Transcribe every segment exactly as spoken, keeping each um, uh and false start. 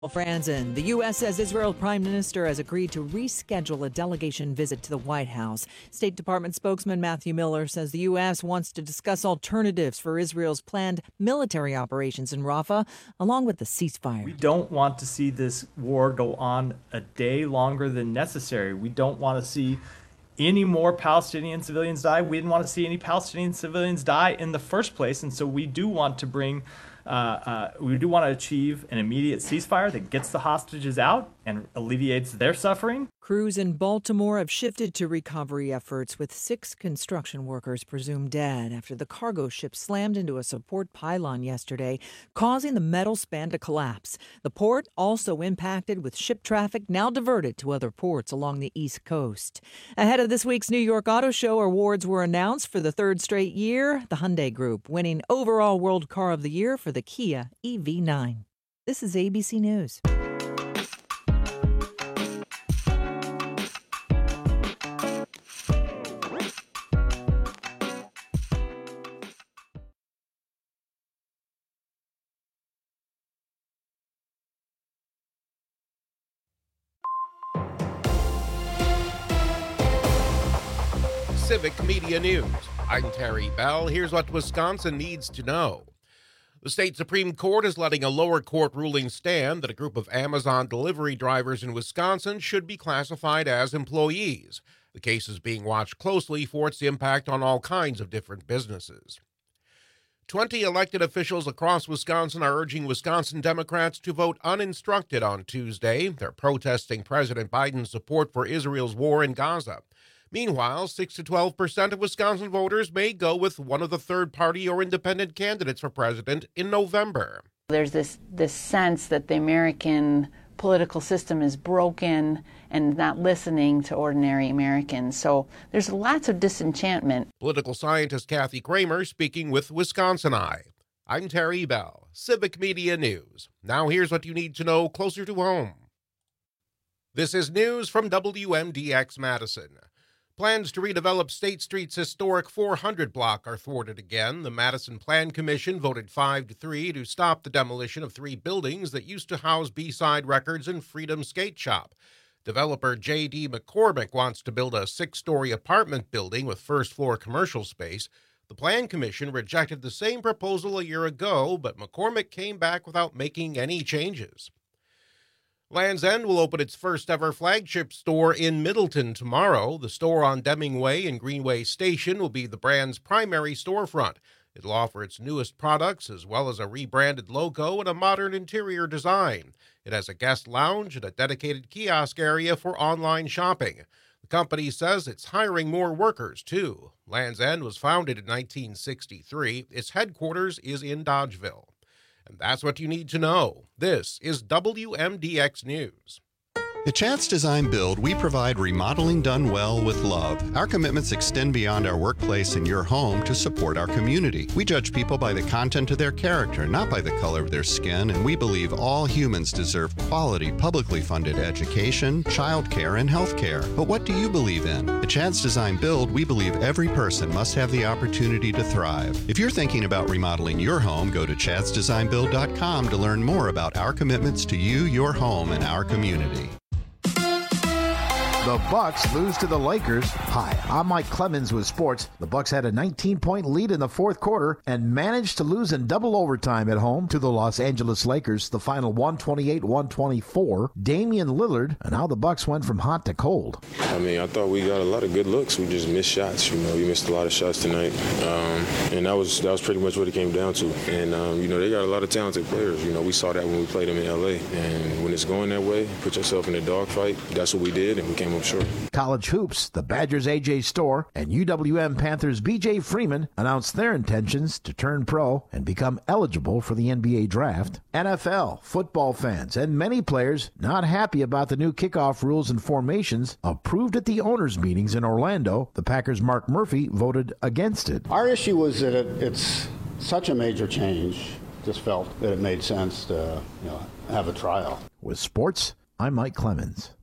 Franzen, the U S says Israel Prime Minister has agreed to reschedule a delegation visit to the White House. State Department spokesman Matthew Miller says the U S wants to discuss alternatives for Israel's planned military operations in Rafah, along with the ceasefire. We don't want to see this war go on a day longer than necessary. We don't want to see any more Palestinian civilians die. We didn't want to see any Palestinian civilians die in the first place, and so we do want to bring Uh, uh, we do want to achieve an immediate ceasefire that gets the hostages out and alleviates their suffering. Crews in Baltimore have shifted to recovery efforts, with six construction workers presumed dead after the cargo ship slammed into a support pylon yesterday, causing the metal span to collapse. The port also impacted, with ship traffic now diverted to other ports along the East Coast. Ahead of this week's New York Auto Show, awards were announced for the third straight year. The Hyundai Group winning overall World Car of the Year for the Kia E V nine. This is A B C News. Civic Media News. I'm Terry Bell. Here's what Wisconsin needs to know. The state Supreme Court is letting a lower court ruling stand that a group of Amazon delivery drivers in Wisconsin should be classified as employees. The case is being watched closely for its impact on all kinds of different businesses. Twenty elected officials across Wisconsin are urging Wisconsin Democrats to vote uninstructed on Tuesday. They're protesting President Biden's support for Israel's war in Gaza. Meanwhile, six to twelve percent of Wisconsin voters may go with one of the third-party or independent candidates for president in November. There's this, this sense that the American political system is broken and not listening to ordinary Americans. So there's lots of disenchantment. Political scientist Kathy Kramer speaking with Wisconsin Eye. I'm Terry Bell, Civic Media News. Now here's what you need to know closer to home. This is news from W M D X Madison. Plans to redevelop State Street's historic four hundred block are thwarted again. The Madison Plan Commission voted five to three to stop the demolition of three buildings that used to house B-Side Records and Freedom Skate Shop. Developer J D McCormick wants to build a six-story apartment building with first-floor commercial space. The Plan Commission rejected the same proposal a year ago, but McCormick came back without making any changes. Land's End will open its first-ever flagship store in Middleton tomorrow. The store on Deming Way and Greenway Station will be the brand's primary storefront. It'll offer its newest products, as well as a rebranded logo and a modern interior design. It has a guest lounge and a dedicated kiosk area for online shopping. The company says it's hiring more workers, too. Land's End was founded in nineteen sixty-three. Its headquarters is in Dodgeville. And that's what you need to know. This is W M D X News. At Chance Design Build, we provide remodeling done well with love. Our commitments extend beyond our workplace and your home to support our community. We judge people by the content of their character, not by the color of their skin, and we believe all humans deserve quality, publicly funded education, childcare, and health care. But what do you believe in? At Chance Design Build, we believe every person must have the opportunity to thrive. If you're thinking about remodeling your home, go to chance design build dot com to learn more about our commitments to you, your home, and our community. The Bucks lose to the Lakers. Hi, I'm Mike Clemens with sports. The Bucks had a nineteen-point lead in the fourth quarter and managed to lose in double overtime at home to the Los Angeles Lakers, the final one twenty-eight one twenty-four. Damian Lillard, and how the Bucks went from hot to cold. I mean, I thought we got a lot of good looks. We just missed shots. You know, we missed a lot of shots tonight, um, and that was that was pretty much what it came down to. And um, you know, they got a lot of talented players. You know, we saw that when we played them in L A. And when it's going that way, put yourself in a dogfight. That's what we did, and we came up short. College hoops, the Badgers' A J Storr and U W M Panthers' B J Freeman announced their intentions to turn pro and become eligible for the N B A draft. N F L, football fans, and many players not happy about the new kickoff rules and formations approved at the owners' meetings in Orlando. The Packers' Mark Murphy voted against it. Our issue was that it, it's such a major change. Just felt that it made sense to, you know, have a trial. With sports, I'm Mike Clemens.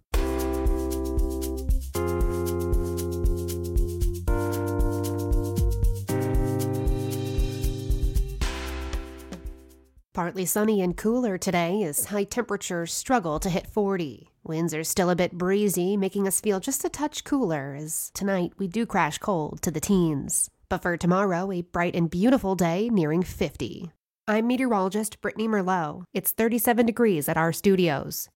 Partly sunny and cooler today as high temperatures struggle to hit forty. Winds are still a bit breezy, making us feel just a touch cooler as tonight we do crash cold to the teens. But for tomorrow, a bright and beautiful day nearing fifty. I'm meteorologist Brittany Merlot. It's thirty-seven degrees at our studios.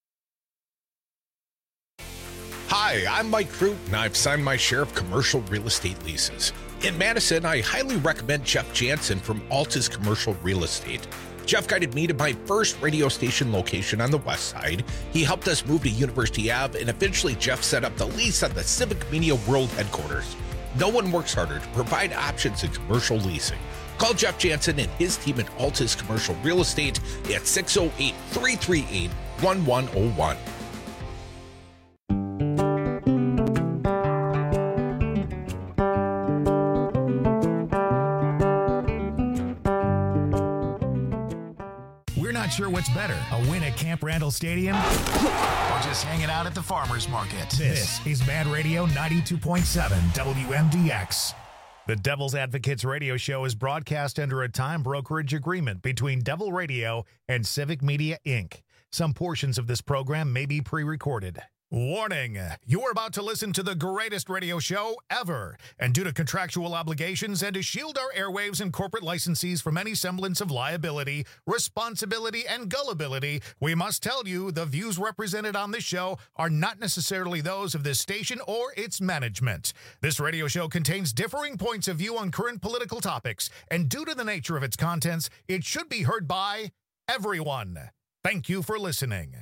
Hi, I'm Mike Crute, and I've signed my share of commercial real estate leases. In Madison, I highly recommend Jeff Jansen from Altus Commercial Real Estate. Jeff guided me to my first radio station location on the west side. He helped us move to University Avenue, and eventually Jeff set up the lease on the Civic Media World headquarters. No one works harder to provide options in commercial leasing. Call Jeff Jansen and his team at Altus Commercial Real Estate at six oh eight, three three eight, one one oh one. Sure what's better, a win at Camp Randall Stadium or just hanging out at the farmer's market. This is Mad Radio ninety-two point seven W M D X. The Devil's Advocates radio show is broadcast under a time brokerage agreement between Devil Radio and Civic Media, Incorporated. Some portions of this program may be pre-recorded. Warning, you are about to listen to the greatest radio show ever, and due to contractual obligations and to shield our airwaves and corporate licensees from any semblance of liability, responsibility, and gullibility, we must tell you the views represented on this show are not necessarily those of this station or its management. This radio show contains differing points of view on current political topics, and due to the nature of its contents, it should be heard by everyone. Thank you for listening.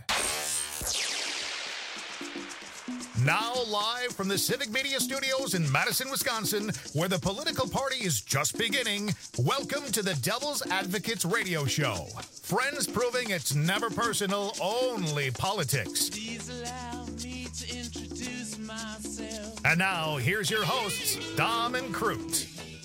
Now live from the Civic Media Studios in Madison, Wisconsin, where the political party is just beginning, welcome to the Devil's Advocates radio show. Friends proving it's never personal, only politics. Please allow me to introduce myself. And now, here's your hosts, Dom and Crute.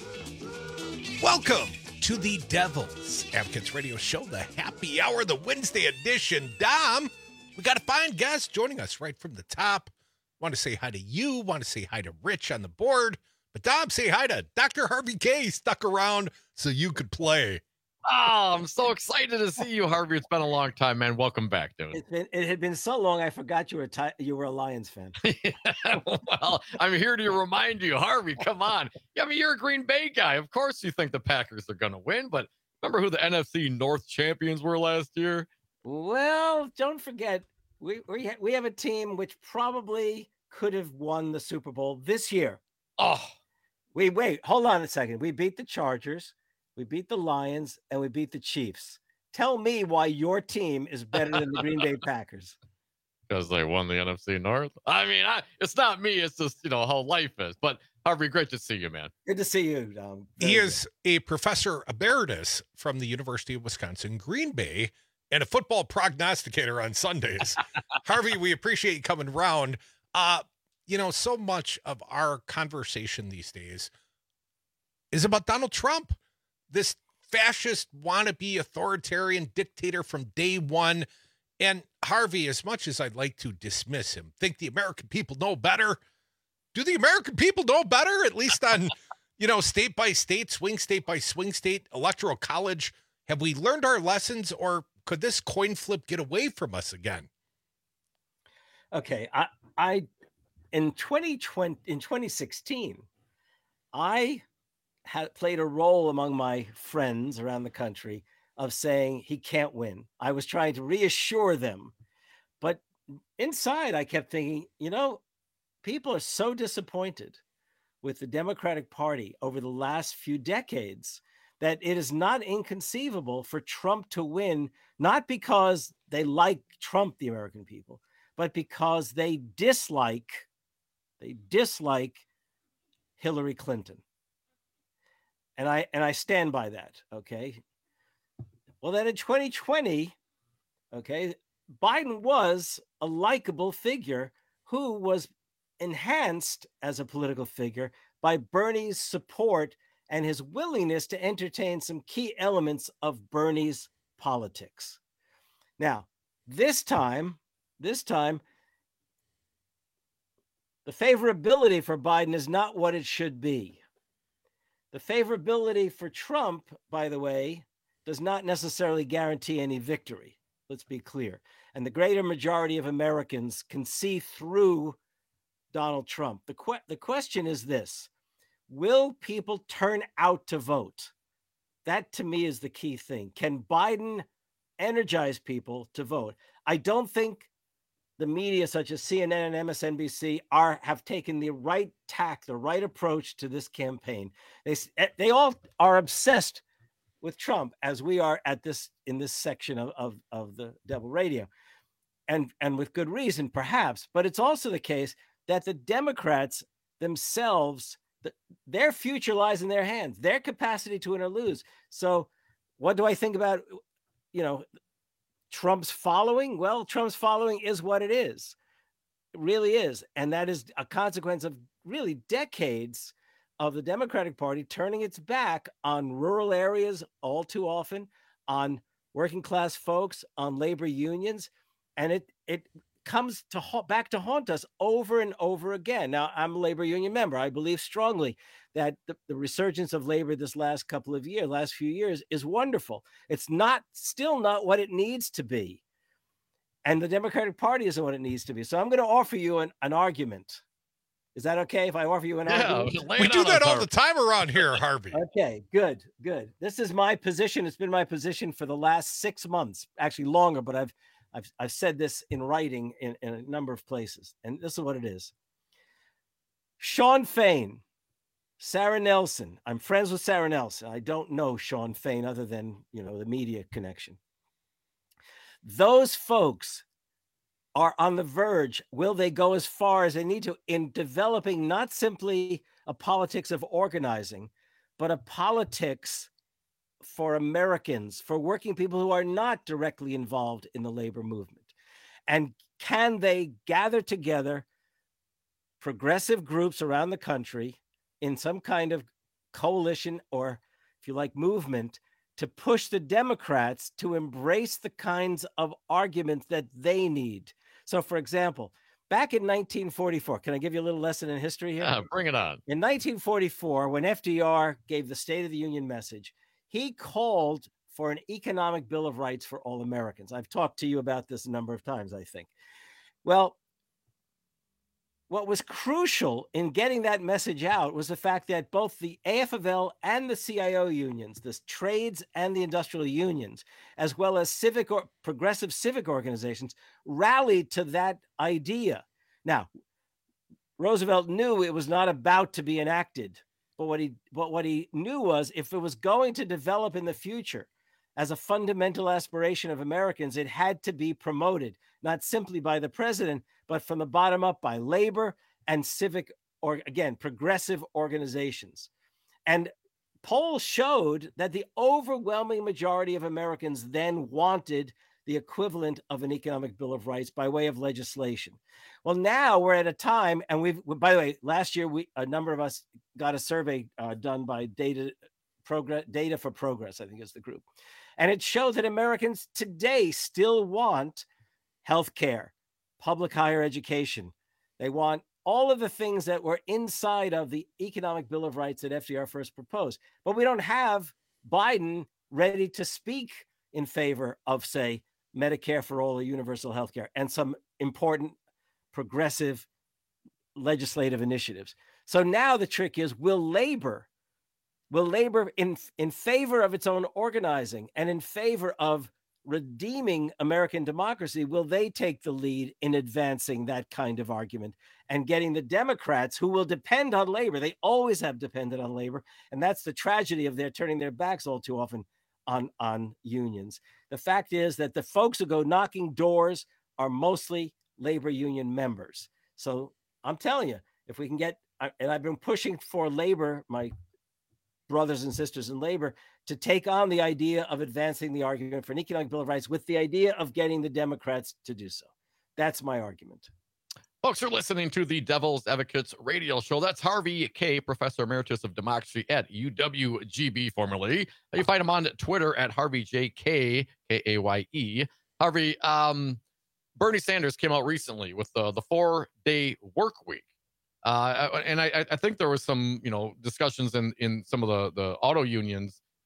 Welcome to the Devil's Advocates radio show, the happy hour, the Wednesday edition. Dom, we got a fine guest joining us right from the top. Want to say hi to you, want to say hi to Rich on the board. But Dom, say hi to Doctor Harvey K. Stuck around so you could play. Oh, I'm so excited to see you, Harvey. It's been a long time, man. Welcome back, dude. It's been, it had been so long, I forgot you were ti- you were a Lions fan. Yeah, well, I'm here to remind you, Harvey, come on. Yeah, I mean, you're a Green Bay guy. Of course you think the Packers are going to win, but remember who the N F C North champions were last year? Well, don't forget, we we, ha- we have a team which probably could have won the Super Bowl this year. Oh, we wait, hold on a second. We beat the Chargers, we beat the Lions, and we beat the Chiefs. Tell me why your team is better than the Green Bay Packers. Because they won the N F C North. I mean, I, it's not me. It's just, you know, how life is. But Harvey, great to see you, man. Good to see you. Um, he is good. A professor emeritus from the University of Wisconsin, Green Bay, and a football prognosticator on Sundays. Harvey, we appreciate you coming around. Uh, you know, so much of our conversation these days is about Donald Trump, this fascist, wannabe authoritarian dictator from day one. And Harvey, as much as I'd like to dismiss him, think the American people know better. Do the American people know better, at least on, you know, state by state, swing state by swing state, electoral college? Have we learned our lessons, or could this coin flip get away from us again? Okay, I, I, in twenty twenty, in twenty sixteen, I had played a role among my friends around the country of saying he can't win. I was trying to reassure them, but inside I kept thinking, you know, people are so disappointed with the Democratic Party over the last few decades that it is not inconceivable for Trump to win, not because they like Trump, the American people, but because they dislike, they dislike Hillary Clinton. And I and I stand by that, okay? Well, then in twenty twenty, okay, Biden was a likable figure who was enhanced as a political figure by Bernie's support and his willingness to entertain some key elements of Bernie's politics. Now, this time, This time, the favorability for Biden is not what it should be. The favorability for Trump, by the way, does not necessarily guarantee any victory. Let's be clear. And the greater majority of Americans can see through Donald Trump. The, que- the question is this: will people turn out to vote? That, to me, is the key thing. Can Biden energize people to vote? I don't think the media, such as C N N and M S N B C, are have taken the right tack, the right approach to this campaign. They they all are obsessed with Trump, as we are at this in this section of, of, of the Devil Radio, and and with good reason, perhaps. But it's also the case that the Democrats themselves, the, their future lies in their hands, their capacity to win or lose. So, what do I think about, you know, Trump's following? Well, Trump's following is what it is. It really is. And that is a consequence of really decades of the Democratic Party turning its back on rural areas all too often, on working class folks, on labor unions. And it it comes to ha- back to haunt us over and over again. Now, I'm a labor union member. I believe strongly that the, the resurgence of labor this last couple of years, last few years, is wonderful. It's not still not what it needs to be. And the Democratic Party isn't what it needs to be. So I'm going to offer you an, an argument. Is that okay if I offer you an yeah, argument? We do that all the time around here, Harvey. Okay, good, good. This is my position. It's been my position for the last six months, actually longer, but I've I've, I've said this in writing in, in a number of places, and this is what it is. Sean Fain, Sarah Nelson. I'm friends with Sarah Nelson. I don't know Sean Fain other than, you know, the media connection. Those folks are on the verge. Will they go as far as they need to in developing not simply a politics of organizing, but a politics for Americans, for working people who are not directly involved in the labor movement? And can they gather together progressive groups around the country in some kind of coalition, or if you like, movement, to push the Democrats to embrace the kinds of arguments that they need? So, for example, back in nineteen forty-four, can I give you a little lesson in history here? Yeah, bring it on. In nineteen forty-four, when F D R gave the State of the Union message, he called for an economic bill of rights for all Americans. I've talked to you about this a number of times, I think. Well, what was crucial in getting that message out was the fact that both the A F L L and the C I O unions, the trades and the industrial unions, as well as civic or progressive civic organizations, rallied to that idea. Now, Roosevelt knew it was not about to be enacted. But what he but what he knew was, if it was going to develop in the future as a fundamental aspiration of Americans, it had to be promoted, not simply by the president, but from the bottom up by labor and civic, or again, progressive organizations. And polls showed that the overwhelming majority of Americans then wanted the equivalent of an economic bill of rights by way of legislation. Well, now we're at a time, and we've, by the way, last year, we a number of us got a survey uh, done by Data Progress, Data for Progress, I think is the group. And it showed that Americans today still want health care, public higher education. They want all of the things that were inside of the economic bill of rights that F D R first proposed. But we don't have Biden ready to speak in favor of, say, Medicare for all or universal health care and some important progressive legislative initiatives. So now the trick is, will labor, will labor in, in favor of its own organizing and in favor of redeeming American democracy, will they take the lead in advancing that kind of argument and getting the Democrats, who will depend on labor? They always have depended on labor. And that's the tragedy of their turning their backs all too often on, on unions. The fact is that the folks who go knocking doors are mostly labor union members. So I'm telling you, if we can get, and I've been pushing for labor, my brothers and sisters in labor, to take on the idea of advancing the argument for an economic bill of rights with the idea of getting the Democrats to do so. That's my argument. Folks are listening to the Devil's Advocates radio show. That's Harvey Kaye, Professor Emeritus of Democracy at U W G B, formerly. You find him on Twitter at Harvey J. Kaye, K A Y E. Harvey, um, Bernie Sanders came out recently with the, the four-day work week. Uh, and I, I think there was some, you know, discussions in, in some of the, the auto unions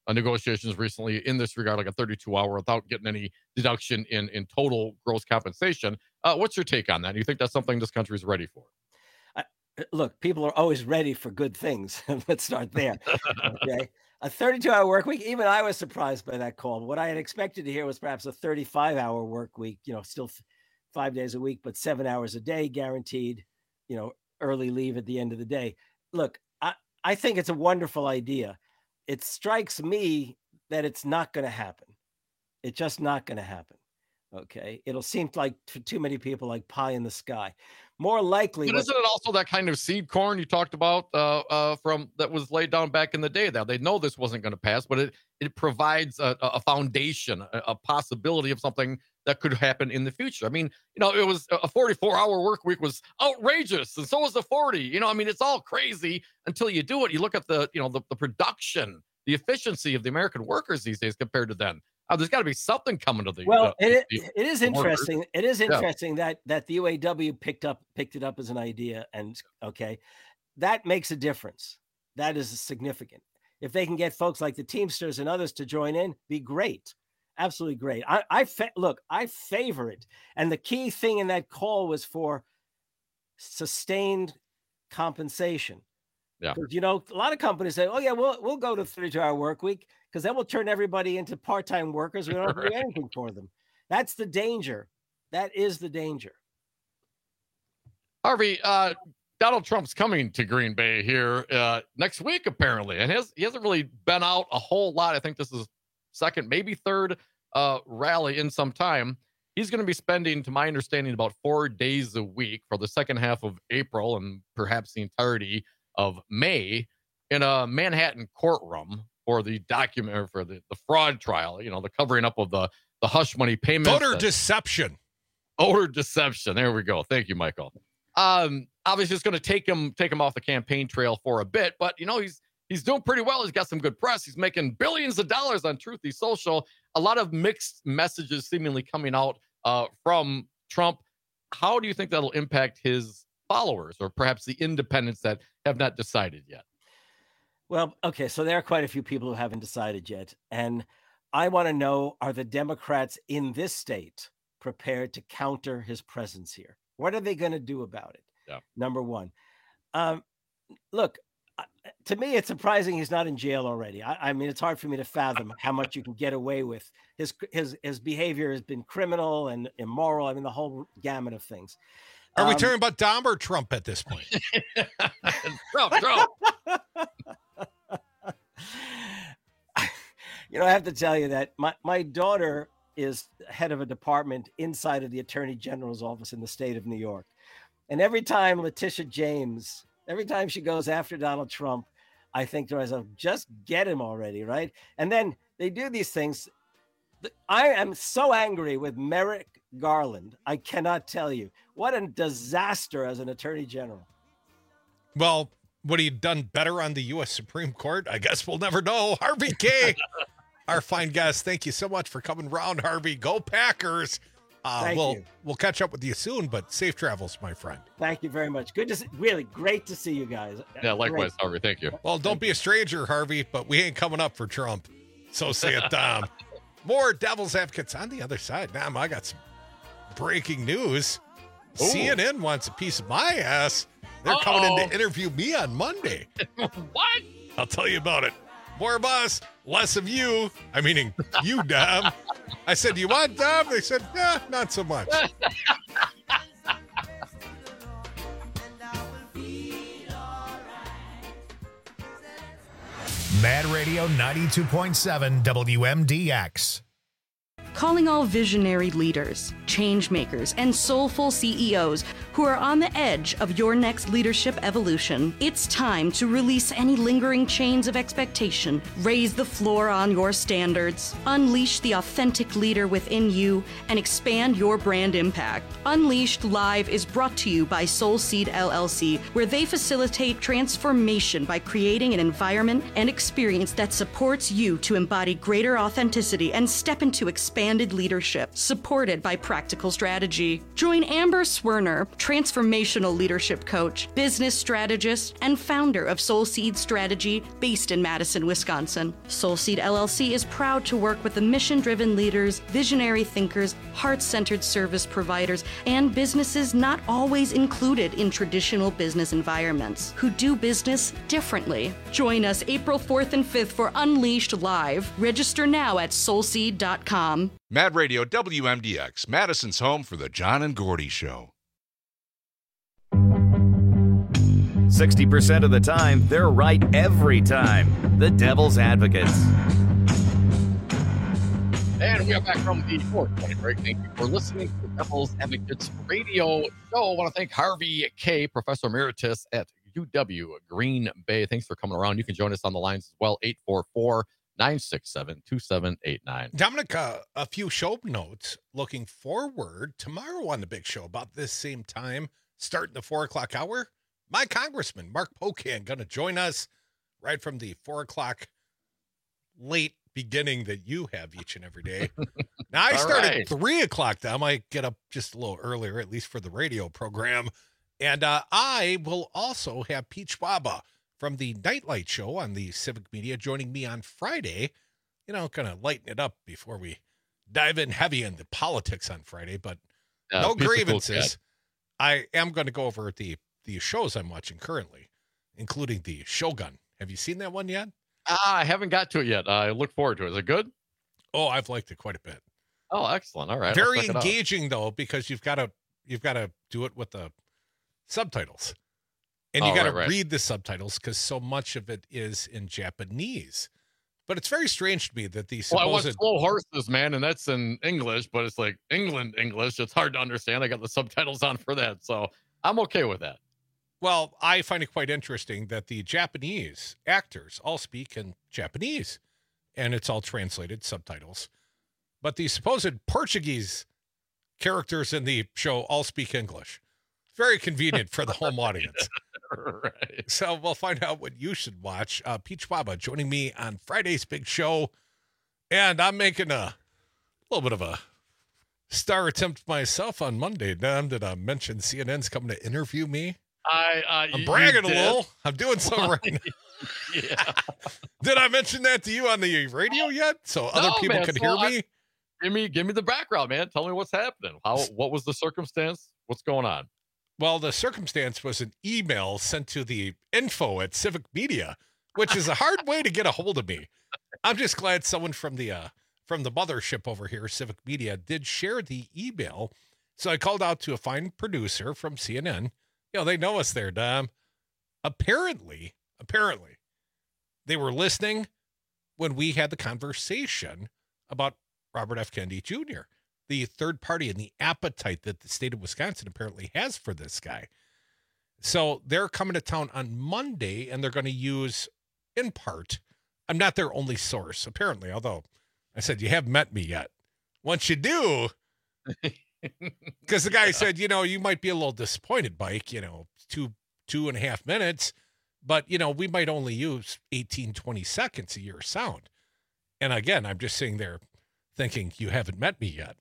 uh, negotiations recently in this regard, like a thirty-two hour without getting any deduction in, in total gross compensation. Uh, what's your take on that? Do you think that's something this country is ready for? Uh, look, people are always ready for good things. Let's start there. Okay. A thirty-two hour work week, even I was surprised by that call. What I had expected to hear was perhaps a thirty-five hour work week, you know, still f- five days a week, but seven hours a day guaranteed, you know, early leave at the end of the day. Look, I, I think it's a wonderful idea. It strikes me that it's not going to happen. It's just not going to happen. Okay. It'll seem like for too many people like pie in the sky. More likely. But what, isn't it also that kind of seed corn you talked about uh, uh, from that was laid down back in the day? That they know this wasn't going to pass, but it it provides a, a foundation, a, a possibility of something that could happen in the future. I mean, you know, it was a forty-four hour work week was outrageous, and so was the forty. You know, I mean, it's all crazy until you do it. You look at the, you know, the, the production, the efficiency of the American workers these days compared to then. Uh, there's got to be something coming to the. Well, uh, it, the, it is the interesting. workers. It is Yeah. interesting that that the U A W picked up picked it up as an idea, and okay, that makes a difference. That is significant. If they can get folks like the Teamsters and others to join in, be great, absolutely great. I, I fa- look, I favor it, and the key thing in that call was for sustained compensation. Yeah. Because, you know, a lot of companies say, "Oh yeah, we'll we'll go to thirty-two hour work week," because then we'll turn everybody into part-time workers. We don't have to do Right. anything for them. That's the danger. That is the danger. Harvey, uh, Donald Trump's coming to Green Bay here uh, next week, apparently, and his, he hasn't really been out a whole lot. I think this is second, maybe third uh, rally in some time. He's going to be spending, to my understanding, about four days a week for the second half of April and perhaps the entirety of May in a Manhattan courtroom for the document or for the, the fraud trial, you know, the covering up of the, the hush money payments. Voter that- deception. Voter deception. There we go. Thank you, Michael. Um, obviously it's going to take him, take him off the campaign trail for a bit, but you know, he's, he's doing pretty well. He's got some good press. He's making billions of dollars on Truthy Social. A lot of mixed messages seemingly coming out uh, from Trump. How do you think that'll impact his followers or perhaps the independents that have not decided yet? Well, okay, so there are quite a few people who haven't decided yet. And I want to know, are the Democrats in this state prepared to counter his presence here? What are they going to do about it? Yeah. Number one. Um, look, uh, to me, it's surprising he's not in jail already. I, I mean, it's hard for me to fathom how much you can get away with. His, his, his behavior has been criminal and immoral. I mean, the whole gamut of things. Are we Um, talking about Dom or Trump at this point? Trump, Trump. You know, I have to tell you that my, my daughter is head of a department inside of the Attorney General's office in the state of New York. And every time Letitia James, every time she goes after Donald Trump, I think to myself, just get him already, right? And then they do these things. I am so angry with Merrick Garland. I cannot tell you. What a disaster as an Attorney General. Well, would he have done better on the U S Supreme Court? I guess we'll never know. Harvey K, our fine guest. Thank you so much for coming round, Harvey. Go Packers. Uh, Thank we'll, you. We'll catch up with you soon, but safe travels, my friend. Thank you very much. Good to see, really great to see you guys. Yeah, likewise, Great. Harvey. Thank you. Well, don't be a stranger, Harvey, but we ain't coming up for Trump. So say it, Dom. More Devil's Advocates on the other side. Now, I got some breaking news. Ooh. C N N wants a piece of my ass. They're Uh-oh. coming in to interview me on Monday. What? I'll tell you about it. More of us, less of you. I meaning you, Dom. I said, do you want Dom? They said, nah, not so much. Mad Radio ninety-two point seven W M D X. Calling all visionary leaders, change makers, and soulful C E Os who are on the edge of your next leadership evolution. It's time to release any lingering chains of expectation, raise the floor on your standards, unleash the authentic leader within you, and expand your brand impact. Unleashed Live is brought to you by Soulseed L L C, where they facilitate transformation by creating an environment and experience that supports you to embody greater authenticity and step into expanded leadership, supported by practical practical strategy. Join Amber Swerner, transformational leadership coach, business strategist, and founder of Soulseed Strategy, based in Madison, Wisconsin. Soulseed L L C is proud to work with the mission-driven leaders, visionary thinkers, heart-centered service providers, and businesses not always included in traditional business environments who do business differently. Join us April fourth and fifth for Unleashed Live. Register now at soulseed dot com. Mad Radio W M D X, Madison's home for the John and Gordy Show. sixty percent of the time, they're right every time. The Devil's Advocates. And we are back from the fourth twenty break. Thank you for listening to the Devil's Advocates radio show. I want to thank Harvey K., Professor Emeritus at U W Green Bay. Thanks for coming around. You can join us on the lines as well, eight four four, nine six seven, two seven eight nine. Dominic, uh, a few show notes looking forward. Tomorrow on the big show, about this same time, starting the four o'clock hour, my congressman, Mark Pocan, going to join us right from the four o'clock late beginning that you have each and every day. Now, I start right. at three o'clock. I might get up just a little earlier, at least for the radio program. And uh, I will also have Pete Schwaba from the Nightlight Show on the Civic Media joining me on Friday. You know, kind of lighten it up before we dive in heavy into politics on Friday, but uh, no grievances. I am going to go over the, the shows I'm watching currently, including the Shogun. Have you seen that one yet? Ah, I haven't got to it yet. I look forward to it. Is it good? Oh, I've liked it quite a bit. Oh, excellent. All right. Very engaging though, because you've got to you've got to do it with the subtitles. And you oh, got to right, right. read the subtitles because so much of it is in Japanese. But it's very strange to me that these supposed... Well, I watch Slow Horses, man, and that's in English, but it's like England English. It's hard to understand. I got the subtitles on for that, so I'm okay with that. Well, I find it quite interesting that the Japanese actors all speak in Japanese, and it's all translated subtitles. But the supposed Portuguese characters in the show all speak English. Very convenient for the home audience. Right. So we'll find out what you should watch. Uh, Pete Schwaba joining me on Friday's big show. And I'm making a little bit of a star attempt myself on Monday. Dom, did I mention C N N's coming to interview me? I, uh, I'm bragging a little. I'm doing so right now. Yeah. Did I mention that to you on the radio yet? So other no, people man. can so hear I, me? Give me give me the background, man. Tell me what's happening. How what was the circumstance? What's going on? Well, the circumstance was an email sent to the info at Civic Media, which is a hard way to get a hold of me. I'm just glad someone from the uh, from the mothership over here, Civic Media, did share the email. So I called out to a fine producer from C N N. You know, they know us there, Dom. Apparently, apparently, they were listening when we had the conversation about Robert F. Kennedy Junior, the third party, and the appetite that the state of Wisconsin apparently has for this guy. So they're coming to town on Monday, and they're going to use, in part, I'm not their only source, apparently, although I said, you haven't met me yet. Once you do, because the guy said, you know, you might be a little disappointed, Mike, you know, two, two and a half minutes, but, you know, we might only use eighteen, twenty seconds of your sound. And again, I'm just sitting there thinking, you haven't met me yet.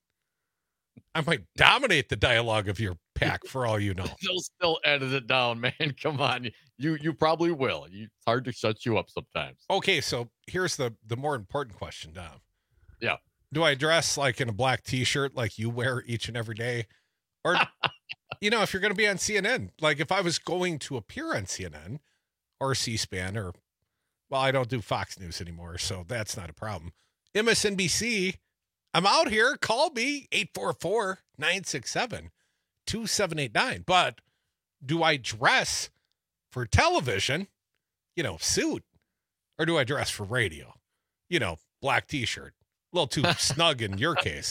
I might dominate the dialogue of your pack for all you know. They'll still edit it down, man. Come on. You you probably will. You, it's hard to shut you up sometimes. Okay, so here's the, the more important question, Dom. Yeah. Do I dress like in a black T-shirt like you wear each and every day? Or, you know, if you're going to be on C N N, like if I was going to appear on C N N or C-SPAN or, well, I don't do Fox News anymore, so that's not a problem. M S N B C, I'm out here. Call me, eight four four, nine six seven, two seven eight nine. But do I dress for television, you know, suit, or do I dress for radio? You know, black T-shirt. A little too snug in your case.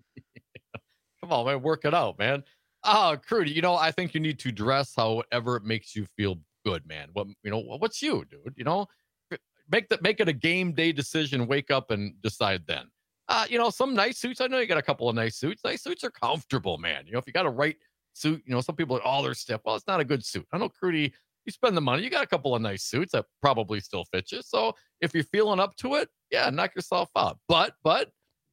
Come on, man. Work it out, man. Oh, Crudy, you know, I think you need to dress however it makes you feel good, man. What, you know, what's you, dude? You know, make that, make it a game day decision. Wake up and decide then. Uh, you know, some nice suits. I know you got a couple of nice suits. Nice suits are comfortable, man. You know, if you got a right suit, you know, some people are, oh, they're stiff. Well, it's not a good suit. I know, Crudy, you spend the money. You got a couple of nice suits that probably still fit you. So if you're feeling up to it, yeah, knock yourself out. But, but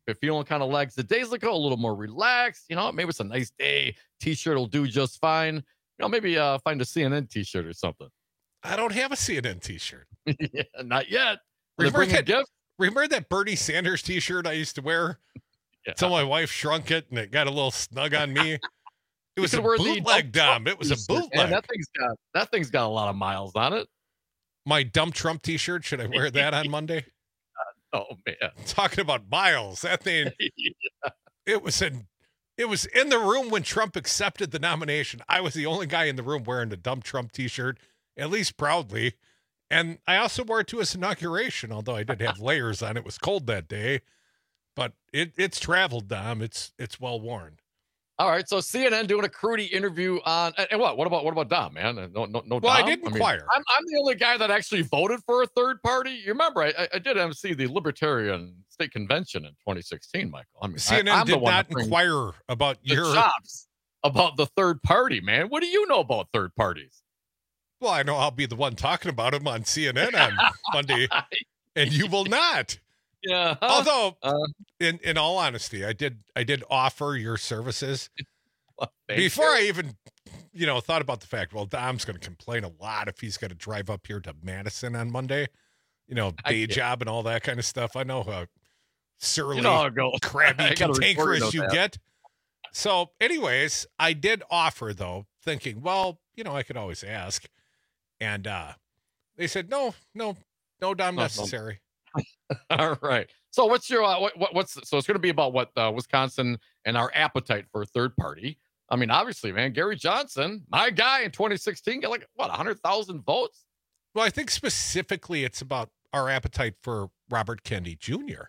you're feeling kind of legs, the days that go a little more relaxed, you know, maybe it's a nice day. T-shirt will do just fine. You know, maybe uh, find a C N N T-shirt or something. I don't have a C N N T-shirt. Yeah, not yet. Remember that, remember that Bernie Sanders T-shirt I used to wear yeah. until my wife shrunk it and it got a little snug on me? It was a bootleg, Dom. It was a bootleg. Man, that thing's got that thing's got a lot of miles on it. My dumb Trump T-shirt. Should I wear that on Monday? Oh man, talking about miles. That thing. yeah. It was in. It was in the room when Trump accepted the nomination. I was the only guy in the room wearing a dumb Trump T-shirt, at least proudly. And I also wore it to his inauguration, although I did have layers on. It was cold that day, but it it's traveled, Dom. It's it's well worn. All right, so C N N doing a Crudy interview on, and what? What about what about Dom, man? No, no, no. Well, Dom? I did inquire. I mean, I'm, I'm the only guy that actually voted for a third party. You remember, I, I did M C the Libertarian State Convention in twenty sixteen, Michael. I mean, C N N I, I'm did the one not inquire about the your chops about the third party, man. What do you know about third parties? Well, I know I'll be the one talking about them on C N N on Monday, and you will not. Yeah. Although, uh, in in all honesty, I did I did offer your services. Well, Before you. I even, you know, thought about the fact, well, Dom's going to complain a lot if he's going to drive up here to Madison on Monday, you know, day job and all that kind of stuff. I know how surly, you know how it goes. crabby, cantankerous you that. get. So anyways, I did offer, though, thinking, well, you know, I could always ask. And uh, they said, no, no, no, Dom no, necessary. No. All right. So what's your, uh, what, what, what's, so it's going to be about what uh, Wisconsin and our appetite for a third party. I mean, obviously, man, Gary Johnson, my guy in twenty sixteen, got like, what, one hundred thousand votes? Well, I think specifically it's about our appetite for Robert Kennedy Junior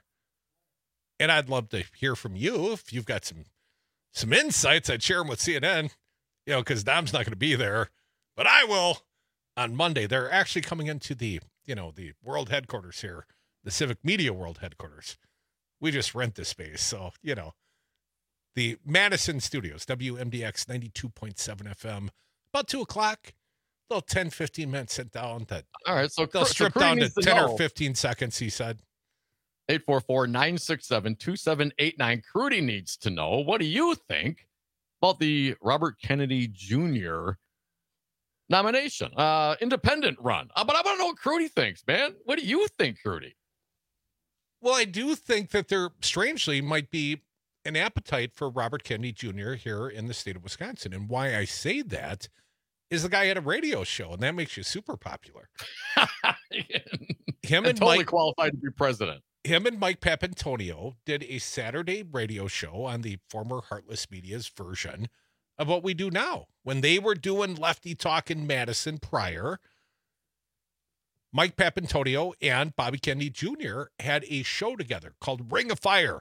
And I'd love to hear from you if you've got some some insights. I'd share them with C N N, you know, because Dom's not going to be there, but I will on Monday. They're actually coming into the, you know, the world headquarters here, the Civic Media World headquarters. We just rent this space, so, you know. The Madison Studios, W M D X ninety-two point seven F M, about two o'clock, little ten, fifteen minutes sit down. That, All right, so they'll strip so down to, to ten know. or fifteen seconds, he said. eight four four, nine six seven, two seven eight nine. Crudy needs to know, what do you think about the Robert Kennedy Junior nomination, uh, independent run? Uh, but I want to know what Crudy thinks, man. What do you think, Crudy? Well, I do think that there, strangely, might be an appetite for Robert Kennedy Junior here in the state of Wisconsin. And why I say that is the guy had a radio show, and that makes you super popular. Him and, and totally Mike, qualified to be president. Him and Mike Papantonio did a Saturday radio show on the former Heartless Media's version of what we do now. When they were doing Lefty Talk in Madison prior, Mike Papantonio and Bobby Kennedy Junior had a show together called Ring of Fire.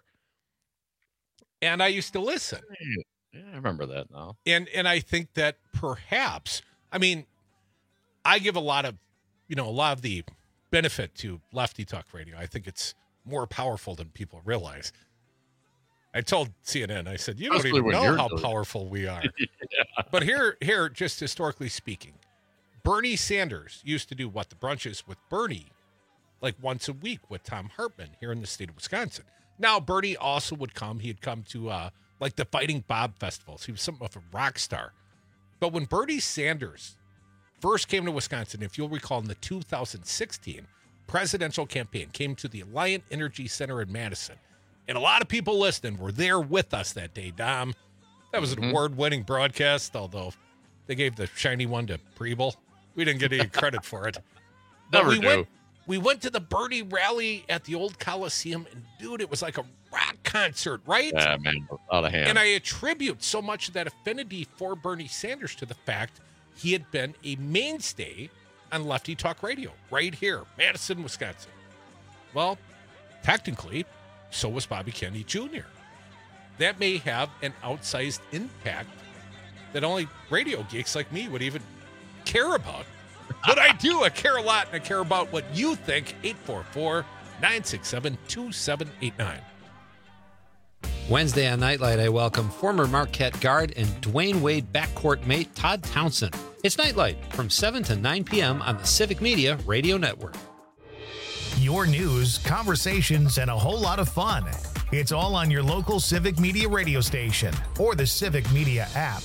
And I used to listen. Yeah, I remember that now. And and I think that perhaps, I mean, I give a lot of, you know, a lot of the benefit to Lefty Talk Radio. I think it's more powerful than people realize. I told C N N, I said, you don't Especially even when know you're how doing it. powerful we are. Yeah. But here, here, just historically speaking, Bernie Sanders used to do what? The brunches with Bernie, like once a week with Tom Hartman here in the state of Wisconsin. Now, Bernie also would come. He'd come to uh, like the Fighting Bob festivals. He was something of a rock star. But when Bernie Sanders first came to Wisconsin, if you'll recall, in the two thousand sixteen presidential campaign, came to the Alliant Energy Center in Madison. And a lot of people listening were there with us that day, Dom. That was an Mhm. award-winning broadcast, although they gave the shiny one to Preble. We didn't get any credit for it. But Never we do. went we went to the Bernie rally at the old Coliseum, and dude, it was like a rock concert, right? Yeah, man, out of hand. And I attribute so much of that affinity for Bernie Sanders to the fact he had been a mainstay on Lefty Talk Radio right here, Madison, Wisconsin. Well, technically, so was Bobby Kennedy Junior That may have an outsized impact that only radio geeks like me would even care about. But I do. I care a lot, and I care about what you think. eight four four, nine six seven, two seven eight nine. Wednesday on Nightlight, I welcome former Marquette guard and Dwayne Wade backcourt mate Todd Townsend. It's Nightlight from seven to nine p.m. on the Civic Media Radio Network. Your news, conversations, and a whole lot of fun. It's all on your local Civic Media radio station or the Civic Media app.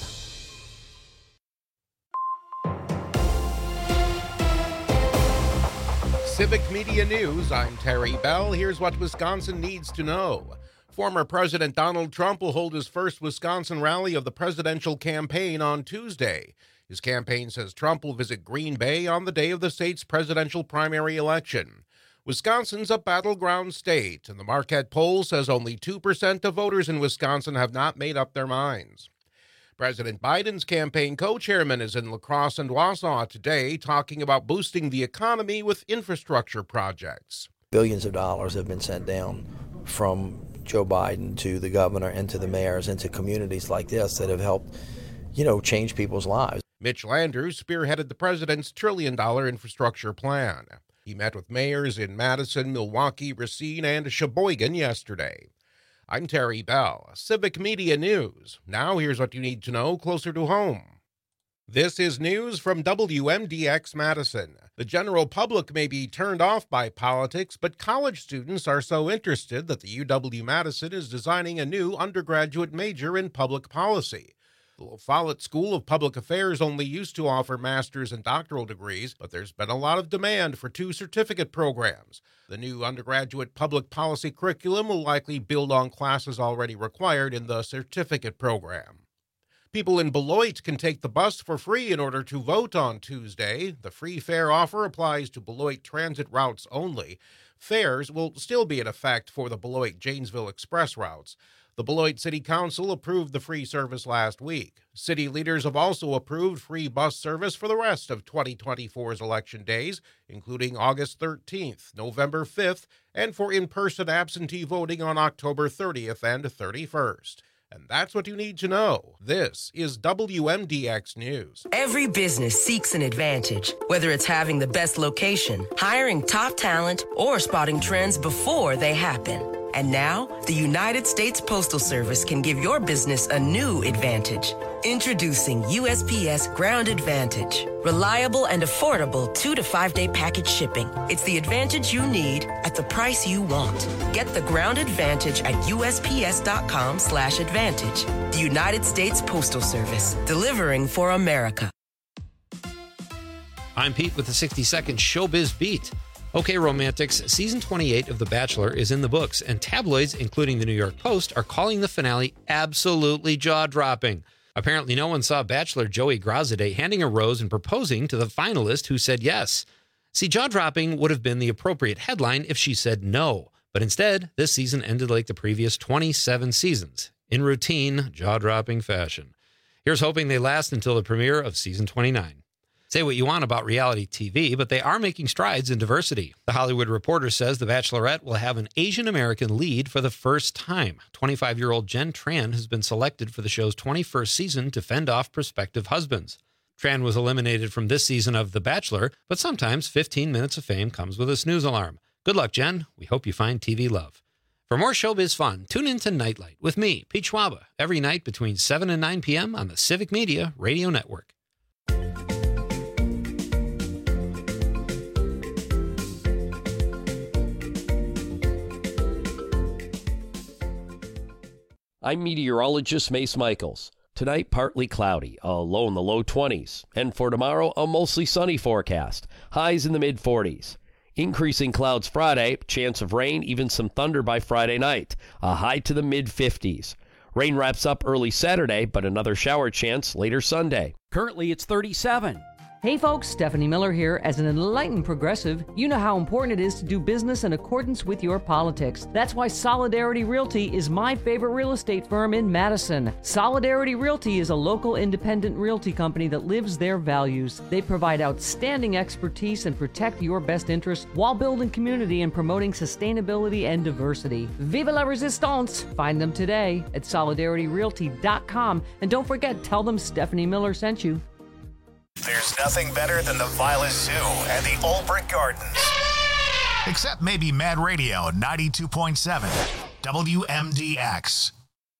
Civic Media News, I'm Terry Bell. Here's what Wisconsin needs to know. Former President Donald Trump will hold his first Wisconsin rally of the presidential campaign on Tuesday. His campaign says Trump will visit Green Bay on the day of the state's presidential primary election. Wisconsin's a battleground state, and the Marquette poll says only two percent of voters in Wisconsin have not made up their minds. President Biden's campaign co-chairman is in La Crosse and Wausau today talking about boosting the economy with infrastructure projects. Billions of dollars have been sent down from Joe Biden to the governor and to the mayors and to communities like this that have helped, you know, change people's lives. Mitch Landrieu spearheaded the president's trillion-dollar infrastructure plan. He met with mayors in Madison, Milwaukee, Racine, and Sheboygan yesterday. I'm Terry Bell, Civic Media News. Now here's what you need to know closer to home. This is news from W M D X Madison. The general public may be turned off by politics, but college students are so interested that the U W-Madison is designing a new undergraduate major in public policy. The Follett School of Public Affairs only used to offer master's and doctoral degrees, but there's been a lot of demand for two certificate programs. The new undergraduate public policy curriculum will likely build on classes already required in the certificate program. People in Beloit can take the bus for free in order to vote on Tuesday. The free fare offer applies to Beloit transit routes only. Fares will still be in effect for the Beloit-Janesville Express routes. The Beloit City Council approved the free service last week. City leaders have also approved free bus service for the rest of twenty twenty-four's election days, including August thirteenth, November fifth, and for in-person absentee voting on October thirtieth and thirty-first. And that's what you need to know. This is W M D X News. Every business seeks an advantage, whether it's having the best location, hiring top talent, or spotting trends before they happen. And now, the United States Postal Service can give your business a new advantage. Introducing U S P S Ground Advantage. Reliable and affordable two to five day package shipping. It's the advantage you need at the price you want. Get the Ground Advantage at U S P S dot com slash advantage. The United States Postal Service, delivering for America. I'm Pete with the sixty second Showbiz Beat. Okay, romantics, season twenty-eight of The Bachelor is in the books, and tabloids, including the New York Post, are calling the finale absolutely jaw-dropping. Apparently, no one saw Bachelor Joey Grossaday handing a rose and proposing to the finalist who said yes. See, jaw-dropping would have been the appropriate headline if she said no, but instead, this season ended like the previous twenty-seven seasons, in routine, jaw-dropping fashion. Here's hoping they last until the premiere of season twenty-nine. Say what you want about reality T V, but they are making strides in diversity. The Hollywood Reporter says The Bachelorette will have an Asian American lead for the first time. twenty-five-year-old Jen Tran has been selected for the show's twenty-first season to fend off prospective husbands. Tran was eliminated from this season of The Bachelor, but sometimes fifteen minutes of fame comes with a snooze alarm. Good luck, Jen. We hope you find T V love. For more showbiz fun, tune in to Nightlight with me, Pete Schwaba, every night between seven and nine p.m. on the Civic Media Radio Network. I'm meteorologist Mace Michaels. Tonight, partly cloudy, a low in the low twenties. And for tomorrow, a mostly sunny forecast, highs in the mid forties. Increasing clouds Friday, chance of rain, even some thunder by Friday night, a high to the mid fifties. Rain wraps up early Saturday, but another shower chance later Sunday. Currently, it's thirty-seven. Hey folks, Stephanie Miller here. As an enlightened progressive, you know how important it is to do business in accordance with your politics. That's why Solidarity Realty is my favorite real estate firm in Madison. Solidarity Realty is a local independent realty company that lives their values. They provide outstanding expertise and protect your best interests while building community and promoting sustainability and diversity. Vive la resistance! Find them today at solidarity realty dot com. And don't forget, tell them Stephanie Miller sent you. There's nothing better than the Vilas Zoo and the Old Brick Gardens. Except maybe Mad Radio ninety-two point seven W M D X.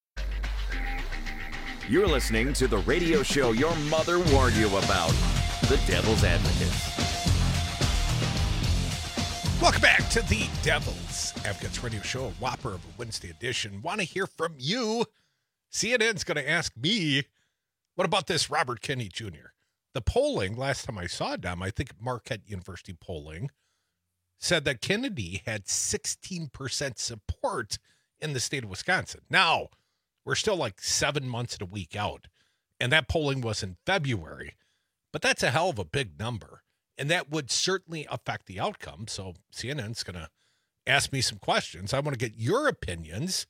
You're listening to the radio show your mother warned you about, The Devil's Advocate. Welcome back to the Devil's Advocates Radio Show, a whopper of a Wednesday edition. Want to hear from you? C N N's going to ask me, what about this Robert Kennedy Junior? The polling, last time I saw them, I think Marquette University polling, said that Kennedy had sixteen percent support in the state of Wisconsin. Now, we're still like seven months and a week out, and that polling was in February, but that's a hell of a big number. And that would certainly affect the outcome. So C N N's going to ask me some questions. I want to get your opinions.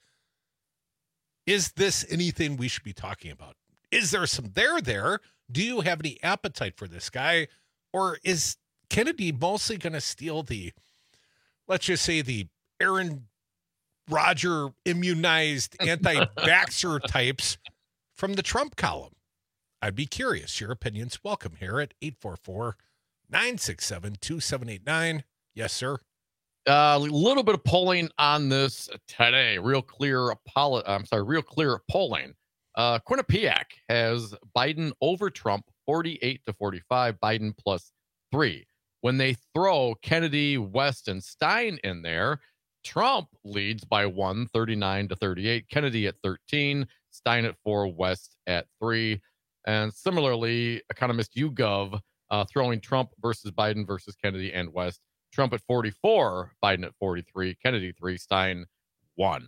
Is this anything we should be talking about? Is there some there there? Do you have any appetite for this guy? Or is Kennedy mostly going to steal the, let's just say, the Aaron Rodgers immunized anti-vaxxer types from the Trump column? I'd be curious. Your opinions welcome here at eight four four, nine six seven, two seven eight nine. Yes, sir. A uh, little bit of polling on this today. Real clear, poli- I'm sorry, real clear polling. Uh, Quinnipiac has Biden over Trump, forty-eight to forty-five. Biden plus three. When they throw Kennedy, West, and Stein in there, Trump leads by one, thirty-nine to thirty-eight. Kennedy at thirteen, Stein at four, West at three. And similarly, economist YouGov uh, throwing Trump versus Biden versus Kennedy and West. Trump at forty-four, Biden at forty-three, Kennedy three, Stein one.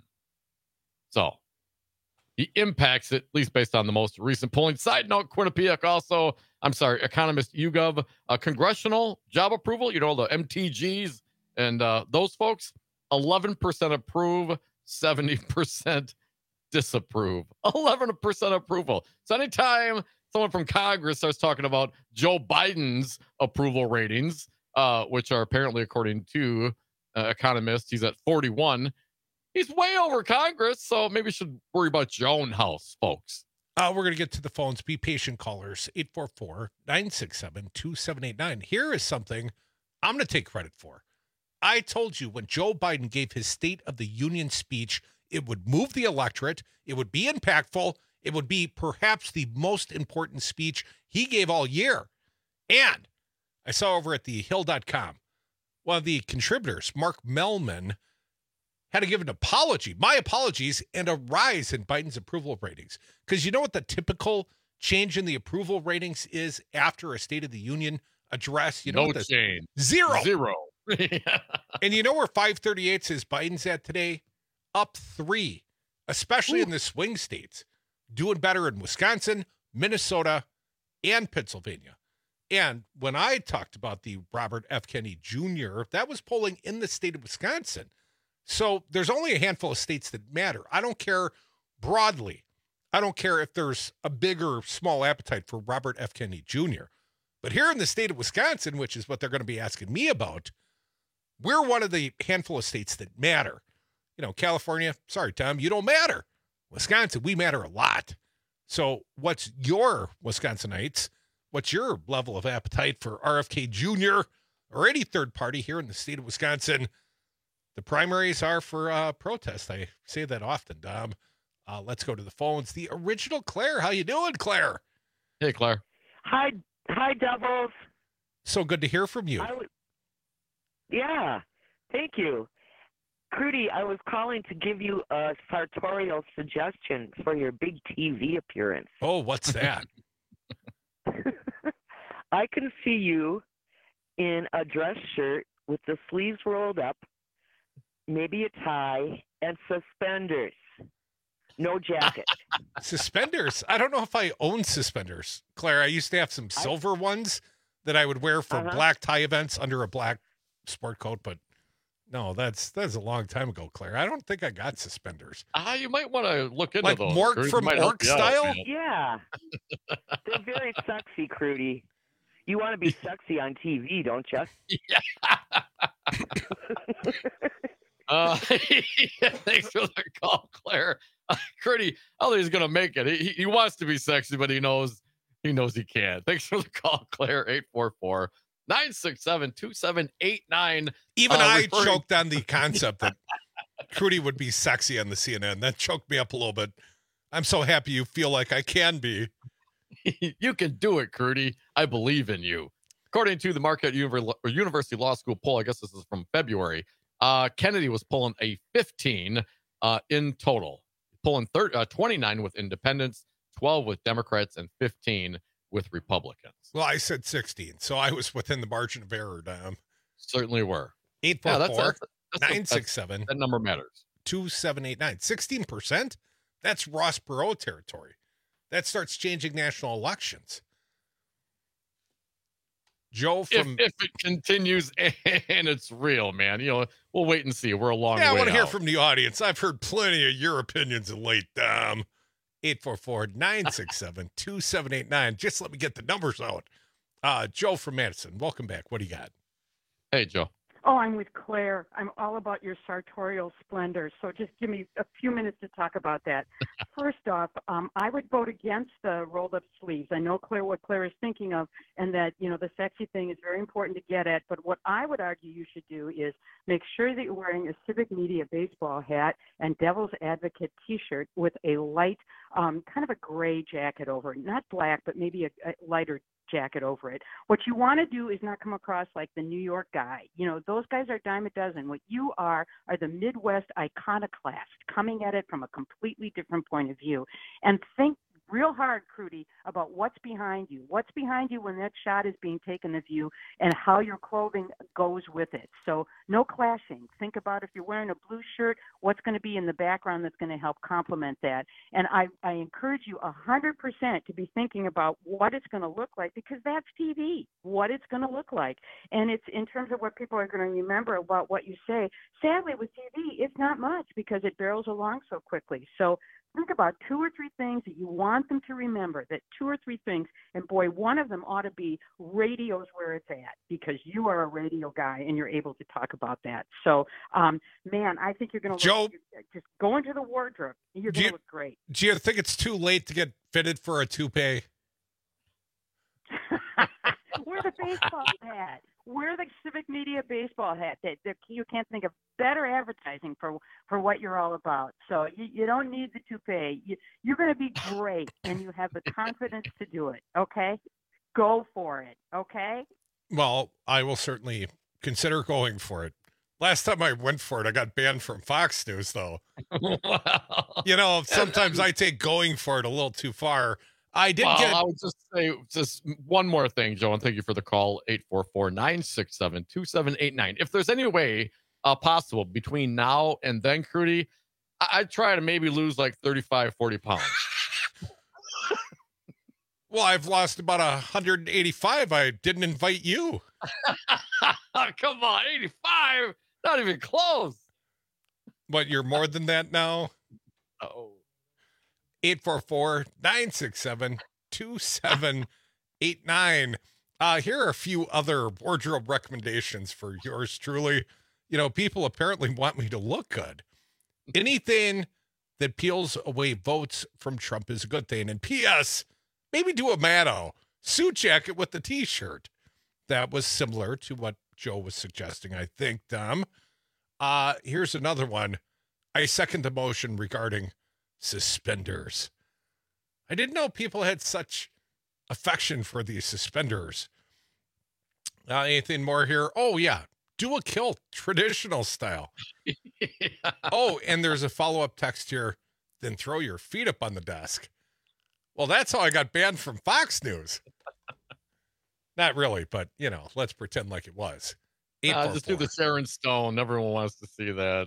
So he impacts it, at least based on the most recent polling. Side note, Quinnipiac also, I'm sorry, economist YouGov, uh, congressional job approval, you know, the M T Gs and uh, those folks, eleven percent approve, seventy percent disapprove. eleven percent approval. So anytime someone from Congress starts talking about Joe Biden's approval ratings, uh, which are apparently, according to uh, economists, he's at forty-one. He's way over Congress, so maybe we should worry about your own house, folks. Uh, we're going to get to the phones. Be patient, callers. eight four four, nine six seven, two seven eight nine. Here is something I'm going to take credit for. I told you when Joe Biden gave his State of the Union speech, it would move the electorate. It would be impactful. It would be perhaps the most important speech he gave all year. And I saw over at the hill dot com, one of the contributors, Mark Mellman, had to give an apology, my apologies, and a rise in Biden's approval ratings. Because you know what the typical change in the approval ratings is after a State of the Union address? You know No what the, change. Zero. Zero. And you know where five thirty-eight says Biden's at today? Up three, especially Ooh. in the swing states. Doing better in Wisconsin, Minnesota, and Pennsylvania. And when I talked about the Robert F. Kennedy Junior, that was polling in the state of Wisconsin. So there's only a handful of states that matter. I don't care broadly. I don't care if there's a big or small appetite for Robert F. Kennedy Junior But here in the state of Wisconsin, which is what they're going to be asking me about, we're one of the handful of states that matter. You know, California, sorry, Tom, you don't matter. Wisconsin, we matter a lot. So what's your Wisconsinites? What's your level of appetite for R F K Junior or any third party here in the state of Wisconsin? The primaries are for uh, protest. I say that often, Dom. Uh, let's go to the phones. The original Claire. How you doing, Claire? Hey, Claire. Hi, hi, Devils. So good to hear from you. I w- yeah, thank you. Crudy, I was calling to give you a sartorial suggestion for your big T V appearance. Oh, what's that? I can see you in a dress shirt with the sleeves rolled up, maybe a tie, and suspenders. No jacket. Suspenders? I don't know if I own suspenders. Claire, I used to have some silver I, ones that I would wear for uh-huh. black tie events under a black sport coat, but no, that's that's a long time ago, Claire. I don't think I got suspenders. Ah, uh, you might want to look into like those. Mork Crudy. from Orc style? Out, yeah. They're very sexy, Crudy. You want to be sexy on T V, don't you? Yeah. uh, yeah, thanks for the call, Claire. Uh, Crudy, I don't think he's going to make it. He, he wants to be sexy, but he knows he knows he can't. Thanks for the call, Claire. eight four four, nine six seven, two seven eight nine. Even uh, I referring- choked on the concept that Crudy would be sexy on the C N N. That choked me up a little bit. I'm so happy you feel like I can be. You can do it, Crudy. I believe in you. According to the Marquette Univer- University Law School poll, I guess this is from February, uh, Kennedy was pulling a fifteen uh, in total, pulling thir- uh, twenty-nine with independents, twelve with Democrats, and fifteen with Republicans. Well, I said sixteen, so I was within the margin of error, Dom. Certainly were. eight four four, nine six seven, that number matters. two seven eight nine. sixteen percent? That's Ross Perot territory. That starts changing national elections. Joe from... If, if it continues and it's real, man, you know, we'll wait and see. We're a long yeah, way I want to hear out. from the audience. I've heard plenty of your opinions of late, Dom. eight four four, nine six seven, two seven eight nine. Just let me get the numbers out. Uh, Joe from Madison, welcome back. What do you got? Hey, Joe. Oh, I'm with Claire. I'm all about your sartorial splendor. So just give me a few minutes to talk about that. First off, um, I would vote against the rolled up sleeves. I know, Claire, what Claire is thinking of, and that, you know, the sexy thing is very important to get at. But what I would argue you should do is make sure that you're wearing a Civic Media baseball hat and Devil's Advocate T-shirt with a light, um, kind of a gray jacket over it. Not black, but maybe a, a lighter jacket over it. What you want to do is not come across like the New York guy. You know, those guys are a dime a dozen. What you are are the Midwest iconoclast coming at it from a completely different point of view. And think real hard, Crudy, about what's behind you. What's behind you when that shot is being taken of you and how your clothing goes with it. So no clashing. Think about if you're wearing a blue shirt, what's going to be in the background that's going to help complement that. And I, I encourage you one hundred percent to be thinking about what it's going to look like, because that's T V, what it's going to look like. And it's in terms of what people are going to remember about what you say. Sadly, with T V, it's not much because it barrels along so quickly. So think about two or three things that you want them to remember, that two or three things, and boy, one of them ought to be radio's where it's at, because you are a radio guy and you're able to talk about that. So, um, man, I think you're going to look, just go into the wardrobe. You're going to look great. Do you think it's too late to get fitted for a toupee? Wear the baseball hat. Wear the Civic Media baseball hat. That, that you can't think of better advertising for for what you're all about. So you, you don't need the toupee. You, you're going to be great, and you have the confidence to do it. Okay, go for it. Okay. Well, I will certainly consider going for it. Last time I went for it, I got banned from Fox News, though. You know, sometimes I take going for it a little too far. I did well, get. I would just say just one more thing, Joe, and thank you for the call. eight four four, nine six seven, two seven eight nine. If there's any way uh, possible between now and then, Crudy, I- I'd try to maybe lose like thirty-five, forty pounds. Well, I've lost about one hundred eighty-five. I didn't invite you. Come on, eighty-five? Not even close. But you're more than that now? Oh. eight four four, nine six seven, two seven eight nine. Uh, here are a few other wardrobe recommendations for yours truly. You know, people apparently want me to look good. Anything that peels away votes from Trump is a good thing. And P S, maybe do a Maddow suit jacket with the T-shirt. That was similar to what Joe was suggesting, I think, Dom. Uh, here's another one. I second the motion regarding suspenders. I didn't know people had such affection for these suspenders. Uh, anything more here? Oh, yeah. Do a kilt, traditional style. Yeah. Oh, and there's a follow-up text here. Then throw your feet up on the desk. Well, that's how I got banned from Fox News. Not really, but, you know, let's pretend like it was. Uh, just do the Sharon Stone. Everyone wants to see that.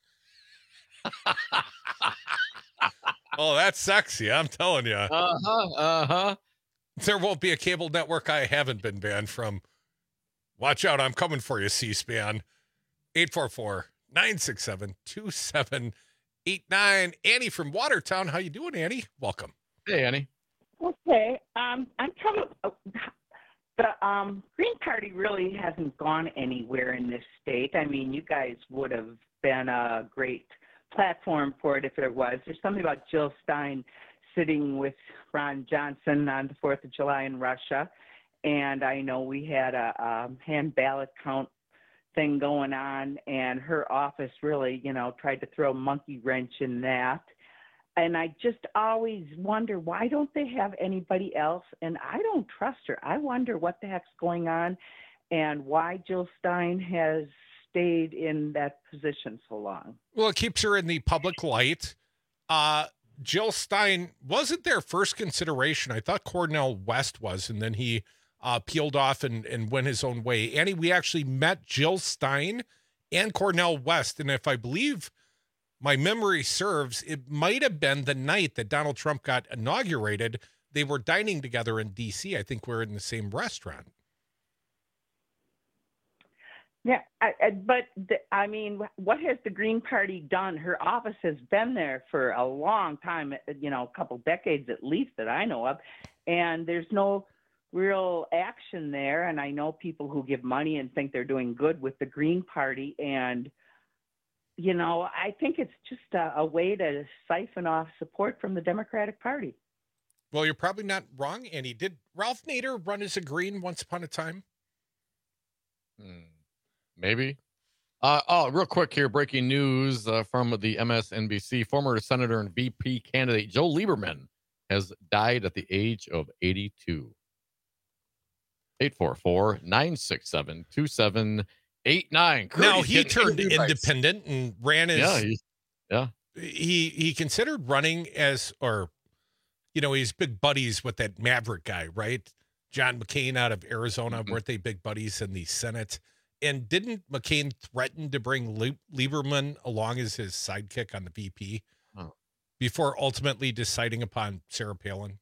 Oh, that's sexy. I'm telling you. Uh-huh. Uh-huh. There won't be a cable network I haven't been banned from. Watch out. I'm coming for you, C-SPAN. eight four four, nine six seven, two seven eight nine. Annie from Watertown. How you doing, Annie? Welcome. Hey, Annie. Okay. Um, I'm troubled. The um, Green Party really hasn't gone anywhere in this state. I mean, you guys would have been a great platform for it if it was. There's something about Jill Stein sitting with Ron Johnson on the fourth of July in Russia. And I know we had a, a hand ballot count thing going on, and her office really, you know, tried to throw a monkey wrench in that. and I just always wonder, why don't they have anybody else? And I don't trust her. I wonder what the heck's going on and why Jill Stein has stayed in that position so long. Well, it keeps her in the public light. Uh, Jill Stein wasn't their first consideration. I thought Cornel West was, and then he uh, peeled off and, and went his own way. Annie, we actually met Jill Stein and Cornel West, and if I believe my memory serves, it might have been the night that Donald Trump got inaugurated. They were dining together in D C. I think we're in the same restaurant. Yeah, I, I, but the, I mean, what has the Green Party done? Her office has been there for a long time, you know, a couple decades at least that I know of, and there's no real action there. And I know people who give money and think they're doing good with the Green Party, and you know, I think it's just a, a way to siphon off support from the Democratic Party. Well, you're probably not wrong, Annie. Did Ralph Nader run as a Green once upon a time? Hmm. Maybe. Uh, oh, real quick here, breaking news uh, from the M S N B C. Former Senator and V P candidate Joe Lieberman has died at the age of eighty-two. eight four four, nine six seven, two seven eight nine. Now, he turned independent and ran as... Yeah, he's, yeah. He, he considered running as, or, you know, he's big buddies with that Maverick guy, right? John McCain out of Arizona. Mm-hmm. Weren't they big buddies in the Senate? And didn't McCain threaten to bring Le- Lieberman along as his sidekick on the V P oh. before ultimately deciding upon Sarah Palin?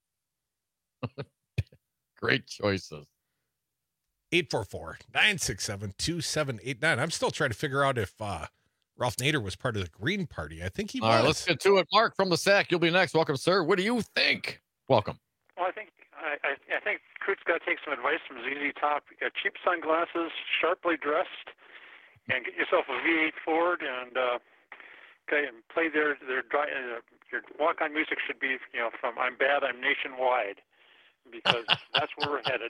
Great choices. eight four four, nine six seven, two seven eight nine. I'm still trying to figure out if uh, Ralph Nader was part of the Green Party. I think he All was. All right, let's get to it. Mark from the S A C, you'll be next. Welcome, sir. What do you think? Welcome. Well, I think I, I, I think Coot's got to take some advice from Z Z Top. You got cheap sunglasses, sharply dressed, and get yourself a V eight Ford and uh, okay, and play their their dry, uh, your walk-on music should be, you know, from "I'm Bad, I'm Nationwide," because that's where we're headed.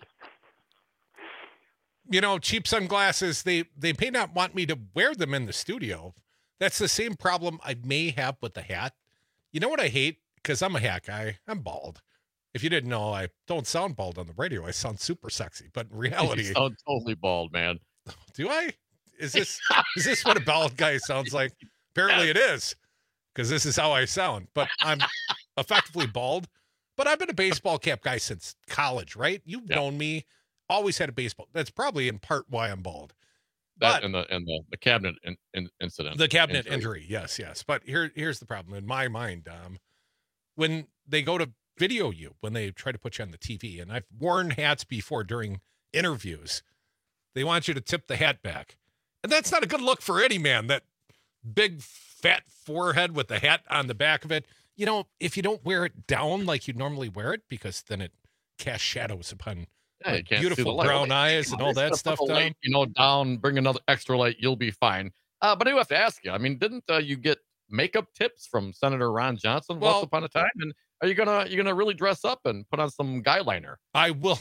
You know, cheap sunglasses, they they may not want me to wear them in the studio. That's the same problem I may have with the hat. You know what I hate? Because I'm a hat guy. I'm bald. If you didn't know, I don't sound bald on the radio. I sound super sexy, but in reality, you sound totally bald, man. Do I? Is this is this what a bald guy sounds like? Apparently, it is, because this is how I sound. But I'm effectively bald. But I've been a baseball cap guy since college, right? You've yeah. known me. Always had a baseball. That's probably in part why I'm bald. That but, and the and the, the cabinet in, in, incident. The cabinet injury. injury, yes, yes. But here here's the problem in my mind. Um, when they go to video you, when they try to put you on the T V, and I've worn hats before during interviews, they want you to tip the hat back. And that's not a good look for any man, that big fat forehead with the hat on the back of it. You know, if you don't wear it down like you normally wear it, because then it casts shadows upon yeah, you can't beautiful brown eyes and all that stuff down. Light, you know, down, bring another extra light, you'll be fine. Uh, but I do have to ask you, I mean, didn't uh, you get makeup tips from Senator Ron Johnson well, once upon a time? And are you gonna you gonna really dress up and put on some guy liner? I will.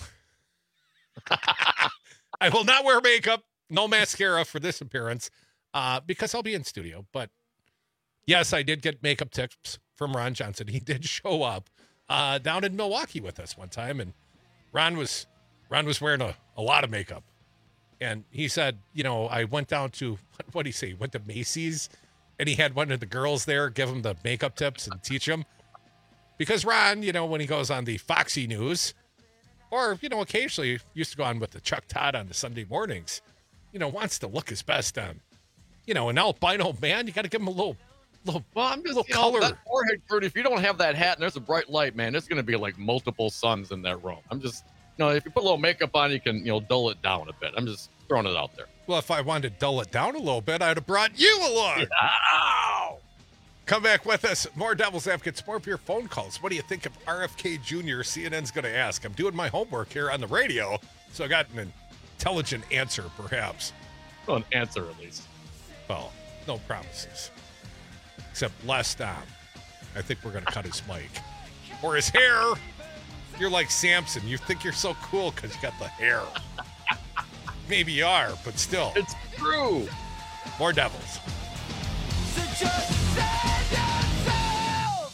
I will not wear makeup, no mascara for this appearance, uh, because I'll be in studio. But yes, I did get makeup tips from Ron Johnson. He did show up uh, down in Milwaukee with us one time, and Ron was Ron was wearing a, a lot of makeup. And he said, you know, I went down to, what did he say? He went to Macy's, and he had one of the girls there give him the makeup tips and teach him. Because Ron, you know, when he goes on the Foxy News, or, you know, occasionally used to go on with the Chuck Todd on the Sunday mornings, you know, wants to look his best on, you know, an albino man. You got to give him a little, little, well, I'm just, little you color. Know, that forehead, Kurt, if you don't have that hat and there's a bright light, man, it's going to be like multiple suns in that room. I'm just, you know, if you put a little makeup on, you can, you know, dull it down a bit. I'm just throwing it out there. Well, if I wanted to dull it down a little bit, I'd have brought you along. Yeah. Ow! Come back with us. More Devil's Advocates, more of your phone calls. What do you think of R F K Junior? C N N's going to ask. I'm doing my homework here on the radio, so I got an intelligent answer, perhaps. Well, an answer, at least. Well, no promises. Except last time, I think we're going to cut his mic. Or his hair. You're like Samson. You think you're so cool because you got the hair. Maybe you are, but still. It's true. More Devils. So just save yourself.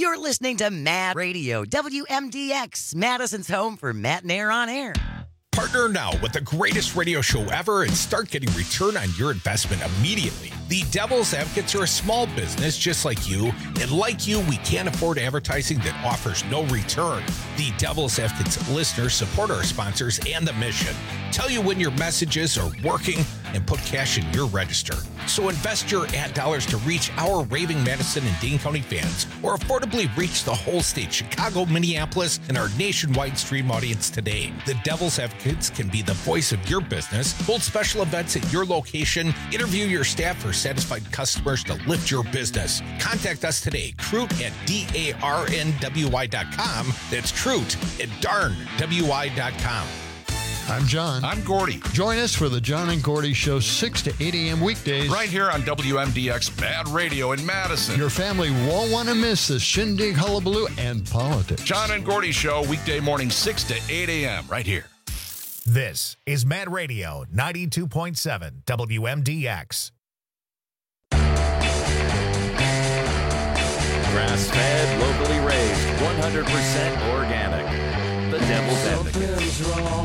You're listening to Mad Radio, W M D X, Madison's home for Matt and Air on Air. Partner now with the greatest radio show ever and start getting return on your investment immediately. The Devil's Advocates are a small business just like you, and like you, we can't afford advertising that offers no return. The Devil's Advocates listeners support our sponsors and the mission. Tell you when your messages are working and put cash in your register. So invest your ad dollars to reach our raving Madison and Dane County fans, or affordably reach the whole state, Chicago, Minneapolis, and our nationwide stream audience today. The Devil's Advocates can be the voice of your business, hold special events at your location, interview your staff for satisfied customers to lift your business. Contact us today, Crute at D A R N W Y dot com. That's Crute at darn W Y dot com. I'm John. I'm Gordy. Join us for the John and Gordy Show, six to eight a.m. weekdays. Right here on W M D X Bad Radio in Madison. Your family won't want to miss the shindig, hullabaloo, and politics. John and Gordy Show, weekday morning, six to eight a.m. right here. This is Mad Radio ninety-two point seven W M D X. Grass-fed, locally raised, one hundred percent organic. The Devil's Advocates.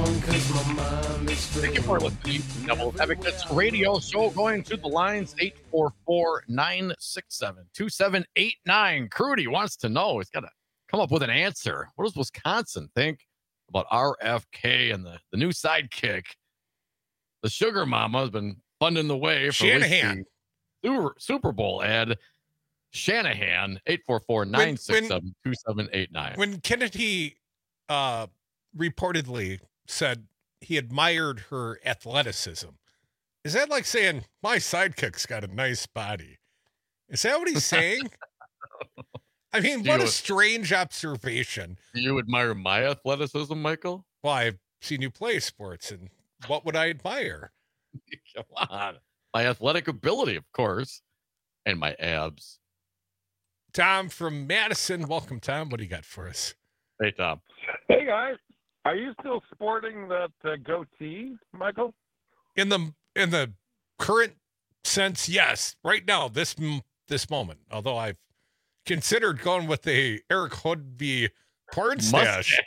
Thank you for listening to the Devil's Advocates radio show. Going to the lines, eight four four, nine six seven, two seven eight nine. Crudy wants to know. He's got to come up with an answer. What does Wisconsin think about R F K and the, the new sidekick? The Sugar Mama has been funding the way for Shanahan. Super, Super Bowl ad. Shanahan, eight four four, nine six seven, two seven eight nine. When Kennedy uh, reportedly said he admired her athleticism, is that like saying, my sidekick's got a nice body? Is that what he's saying? I mean, Do what you- a strange observation. Do you admire my athleticism, Michael? Well, I've seen you play sports, and what would I admire? Come on. My athletic ability, of course, and my abs. Tom from Madison. Welcome, Tom. What do you got for us? Hey, Tom. Hey, guys. Are you still sporting that uh, goatee, Michael? In the in the current sense, yes. Right now, this m- this moment. Although I've considered going with the Eric Hoodby porn stash.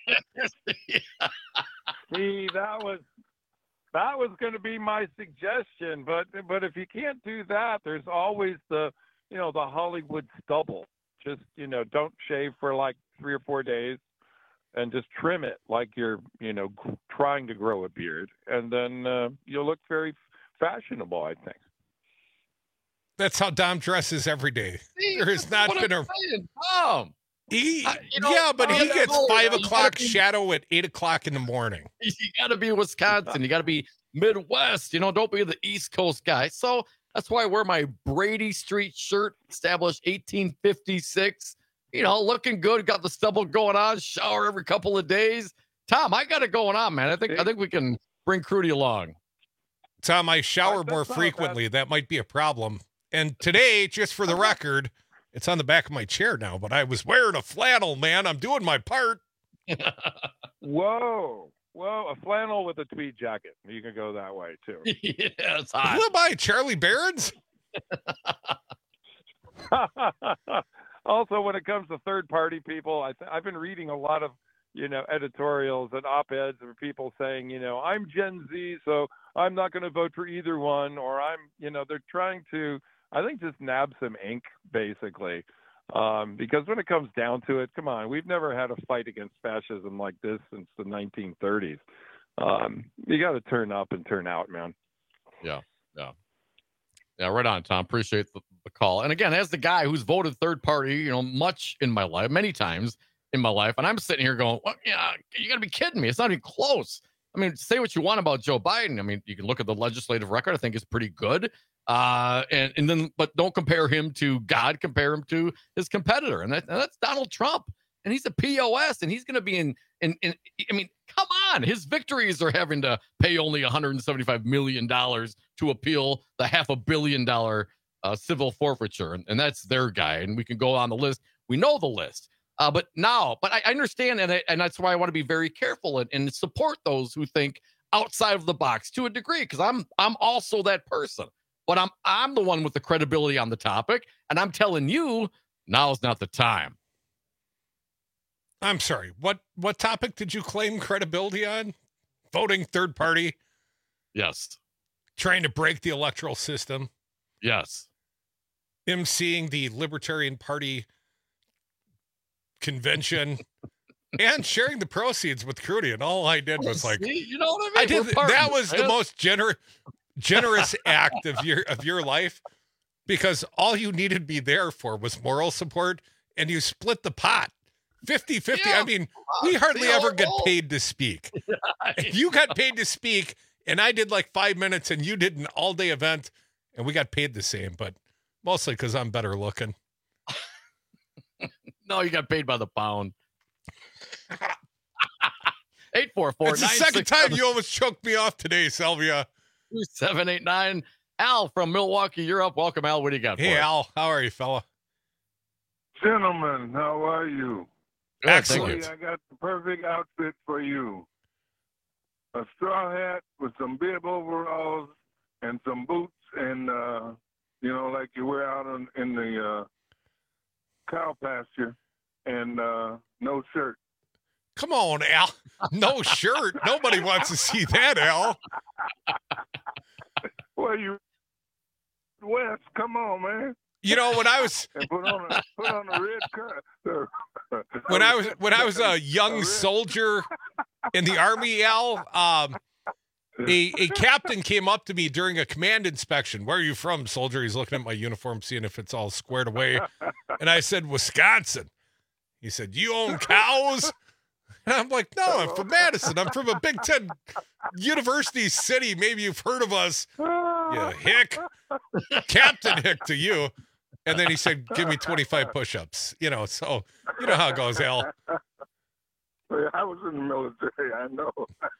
See, that was that was going to be my suggestion, but but if you can't do that, there's always the you know the Hollywood stubble. Just you know, don't shave for like three or four days, and just trim it like you're you know g- trying to grow a beard, and then uh, you'll look very fashionable, I think. That's how Dom dresses every day. There has not What been I'm a saying, Tom. he, I- you know, yeah, but Tom, he you gets gotta- five you gotta o'clock be- shadow at eight o'clock in the morning. You got to be Wisconsin. You got to be Midwest. You know, don't be the East Coast guy. So that's why I wear my Brady Street shirt, established eighteen fifty-six. You know, looking good. Got the stubble going on. Shower every couple of days. Tom, I got it going on, man. I think I think we can bring Crudy along. Tom, I shower that's more not bad. frequently. That might be a problem. And today, just for the record, it's on the back of my chair now, but I was wearing a flannel, man. I'm doing my part. Whoa, whoa! A flannel with a tweed jacket. You can go that way too. Yeah, it's Who hot. am I, Charlie Barons? Also, when it comes to third-party people, I th- I've been reading a lot of, you know, editorials and op-eds of people saying, you know, I'm Gen Z, so I'm not going to vote for either one, or I'm, you know, they're trying to, I think, just nab some ink, basically. Um, because when it comes down to it, come on, we've never had a fight against fascism like this since the nineteen thirties. Um, you got to turn up and turn out, man. Yeah, yeah. Yeah, right on, Tom. Appreciate the, the call. And again, as the guy who's voted third party, you know, much in my life, many times in my life, and I'm sitting here going, well, yeah, you got to be kidding me. It's not even close. I mean, say what you want about Joe Biden. I mean, you can look at the legislative record. I think it's pretty good. Uh, and, and then, but don't compare him to God, compare him to his competitor. And, that, and that's Donald Trump. And he's a P O S, and he's going to be in, in, in, I mean, come on. His victories are having to pay only one hundred seventy-five million dollars to appeal the half a billion dollar uh, civil forfeiture. And, and that's their guy. And we can go on the list. We know the list. Uh, but now, but I understand, and I, and that's why I want to be very careful and, and support those who think outside of the box to a degree, because I'm I'm also that person. But I'm I'm the one with the credibility on the topic, and I'm telling you, now's not the time. I'm sorry. What what topic did you claim credibility on? Voting third party? Yes. Trying to break the electoral system? Yes. emceeing the Libertarian Party convention and sharing the proceeds with Crudy. And all I did was like, See, you know what I mean? I did. We're partners, That was man. the most gener- generous act of your of your life, because all you needed me there for was moral support, and you split the pot fifty-fifty. Yeah. I mean, we hardly See, ever all- get all- paid to speak. If you got paid to speak, and I did like five minutes, and you did an all day event, and we got paid the same, but mostly because I'm better looking. No, you got paid by the pound. eight four four It's the second time you almost choked me off today, Sylvia. two seven eight nine. Al from Milwaukee, you're up. Welcome, Al. What do you got Hey, for us? Al. How are you, fella? Gentlemen, how are you? Good, thank Excellent. you. I got the perfect outfit for you. A straw hat with some bib overalls and some boots and, uh, you know, like you wear out in, in the uh, cow pasture, and uh, no shirt. Come on, Al. No shirt. Nobody wants to see that, Al. Well, you West, come on, man. You know, when I was And put on a put on a red cut. when I was when I was a young soldier in the Army, Al, um, a a captain came up to me during a command inspection. Where are you from, soldier? He's looking at my uniform, seeing if it's all squared away. And I said, Wisconsin. He said, you own cows? And I'm like, no, I'm from Madison. I'm from a Big Ten university city. Maybe you've heard of us. Yeah, Hick. Captain Hick to you. And then he said, give me twenty-five push-ups. You know, so you know how it goes, Al. I was in the military, I know.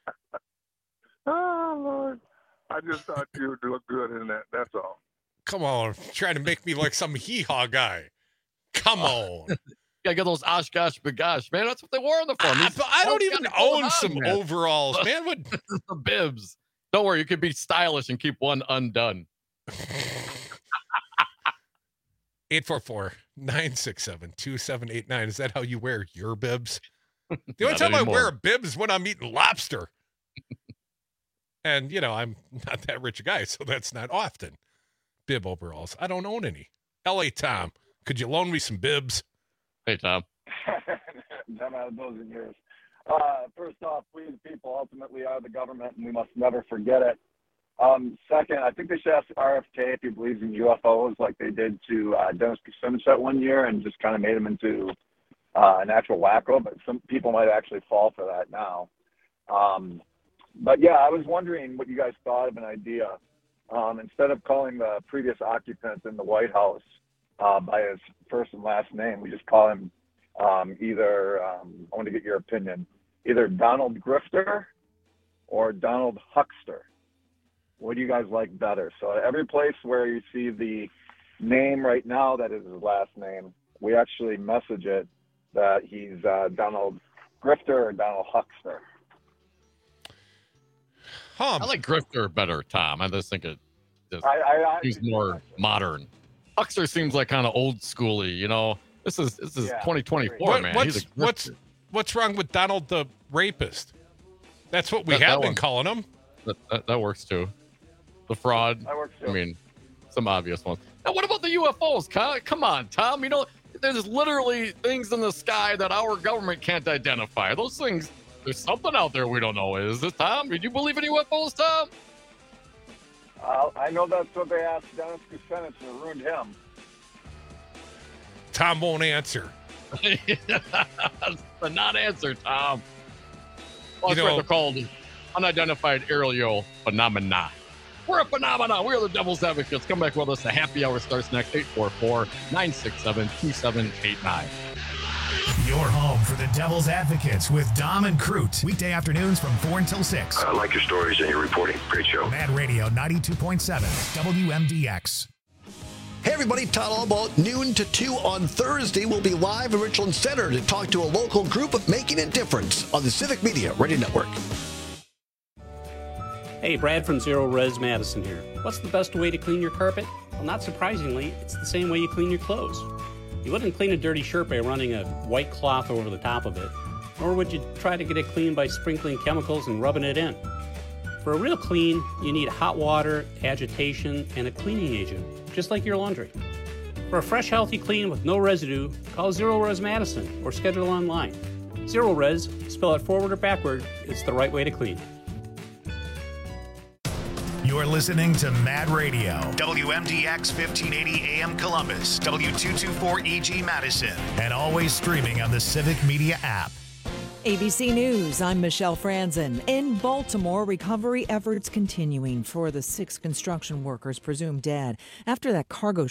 Oh, Lord. I just thought you would look good in that. That's all. Come on, trying to make me like some hee-haw guy. Come on. Gotta get those Oshkosh bagosh, man. That's what they wore in the form. I, These- I don't what's even got going own on, some man? overalls, man. What? The bibs. Don't worry, you could be stylish and keep one undone. eight four four, nine six seven, two seven eight nine. Is that how you wear your bibs? The only Not time I anymore. wear a bib is when I'm eating lobster. And, you know, I'm not that rich a guy, so that's not often. Bib overalls. I don't own any. L A Tom, could you loan me some bibs? Hey, Tom. Never had a dozen years. Uh, first off, we the people ultimately are the government, and we must never forget it. Um, second, I think they should ask R F K if he believes in U F Os like they did to uh, Dennis Kucinich that one year and just kind of made him into uh, an actual wacko, but some people might actually fall for that now. Um, but, yeah, I was wondering what you guys thought of an idea. Um, instead of calling the previous occupant in the White House uh, by his first and last name, we just call him um, either, um, I want to get your opinion, either Donald Grifter or Donald Huckster. What do you guys like better? So every place where you see the name right now that is his last name, we actually message it that he's uh, Donald Grifter or Donald Huckster. Huh. I like Grifter better, Tom. I just think it just I, I, I seems more modern. Huckster seems like kind of old schooly, you know. This is this is Yeah, twenty twenty-four, What- man. what's, He's a what's, grifter. what's wrong with Donald the rapist? That's what we That- have that been one. calling him. That, that, that works too. The fraud. That works too. I mean, some obvious ones. Now, what about the U F Os? Come come on, Tom. You know, there's literally things in the sky that our government can't identify. Those things, there's something out there we don't know. Is it, Tom? Did you believe in U F Os, Tom? Uh, I know that's what they asked Dennis Kucinich and it ruined him. Tom won't answer. That's the not answer, Tom. Well, You that's what know- they're called unidentified aerial phenomena. We're a phenomena. We're the Devil's Advocates. Come back with us. The happy hour starts next. eight four four, nine six seven, two seven eight nine. Your home for the Devil's Advocates with Dom and Crute. Weekday afternoons from four until six. I like your stories and your reporting. Great show. Mad Radio ninety-two point seven W M D X. Hey everybody, Todd Allbaugh, noon to two on Thursday. We'll be live in Richland Center to talk to a local group of Making a Difference on the Civic Media Radio Network. Hey, Brad from Zero Res Madison here. What's the best way to clean your carpet? Well, not surprisingly, it's the same way you clean your clothes. You wouldn't clean a dirty shirt by running a white cloth over the top of it, nor would you try to get it clean by sprinkling chemicals and rubbing it in. For a real clean, you need hot water, agitation, and a cleaning agent, just like your laundry. For a fresh, healthy clean with no residue, call Zero Res Madison or schedule online. Zero Res, spell it forward or backward, it's the right way to clean. You're listening to Mad Radio, W M D X fifteen eighty A M Columbus, W two twenty-four E G Madison, and always streaming on the Civic Media app. A B C News, I'm Michelle Franzen. In Baltimore, recovery efforts continuing for the six construction workers presumed dead after that cargo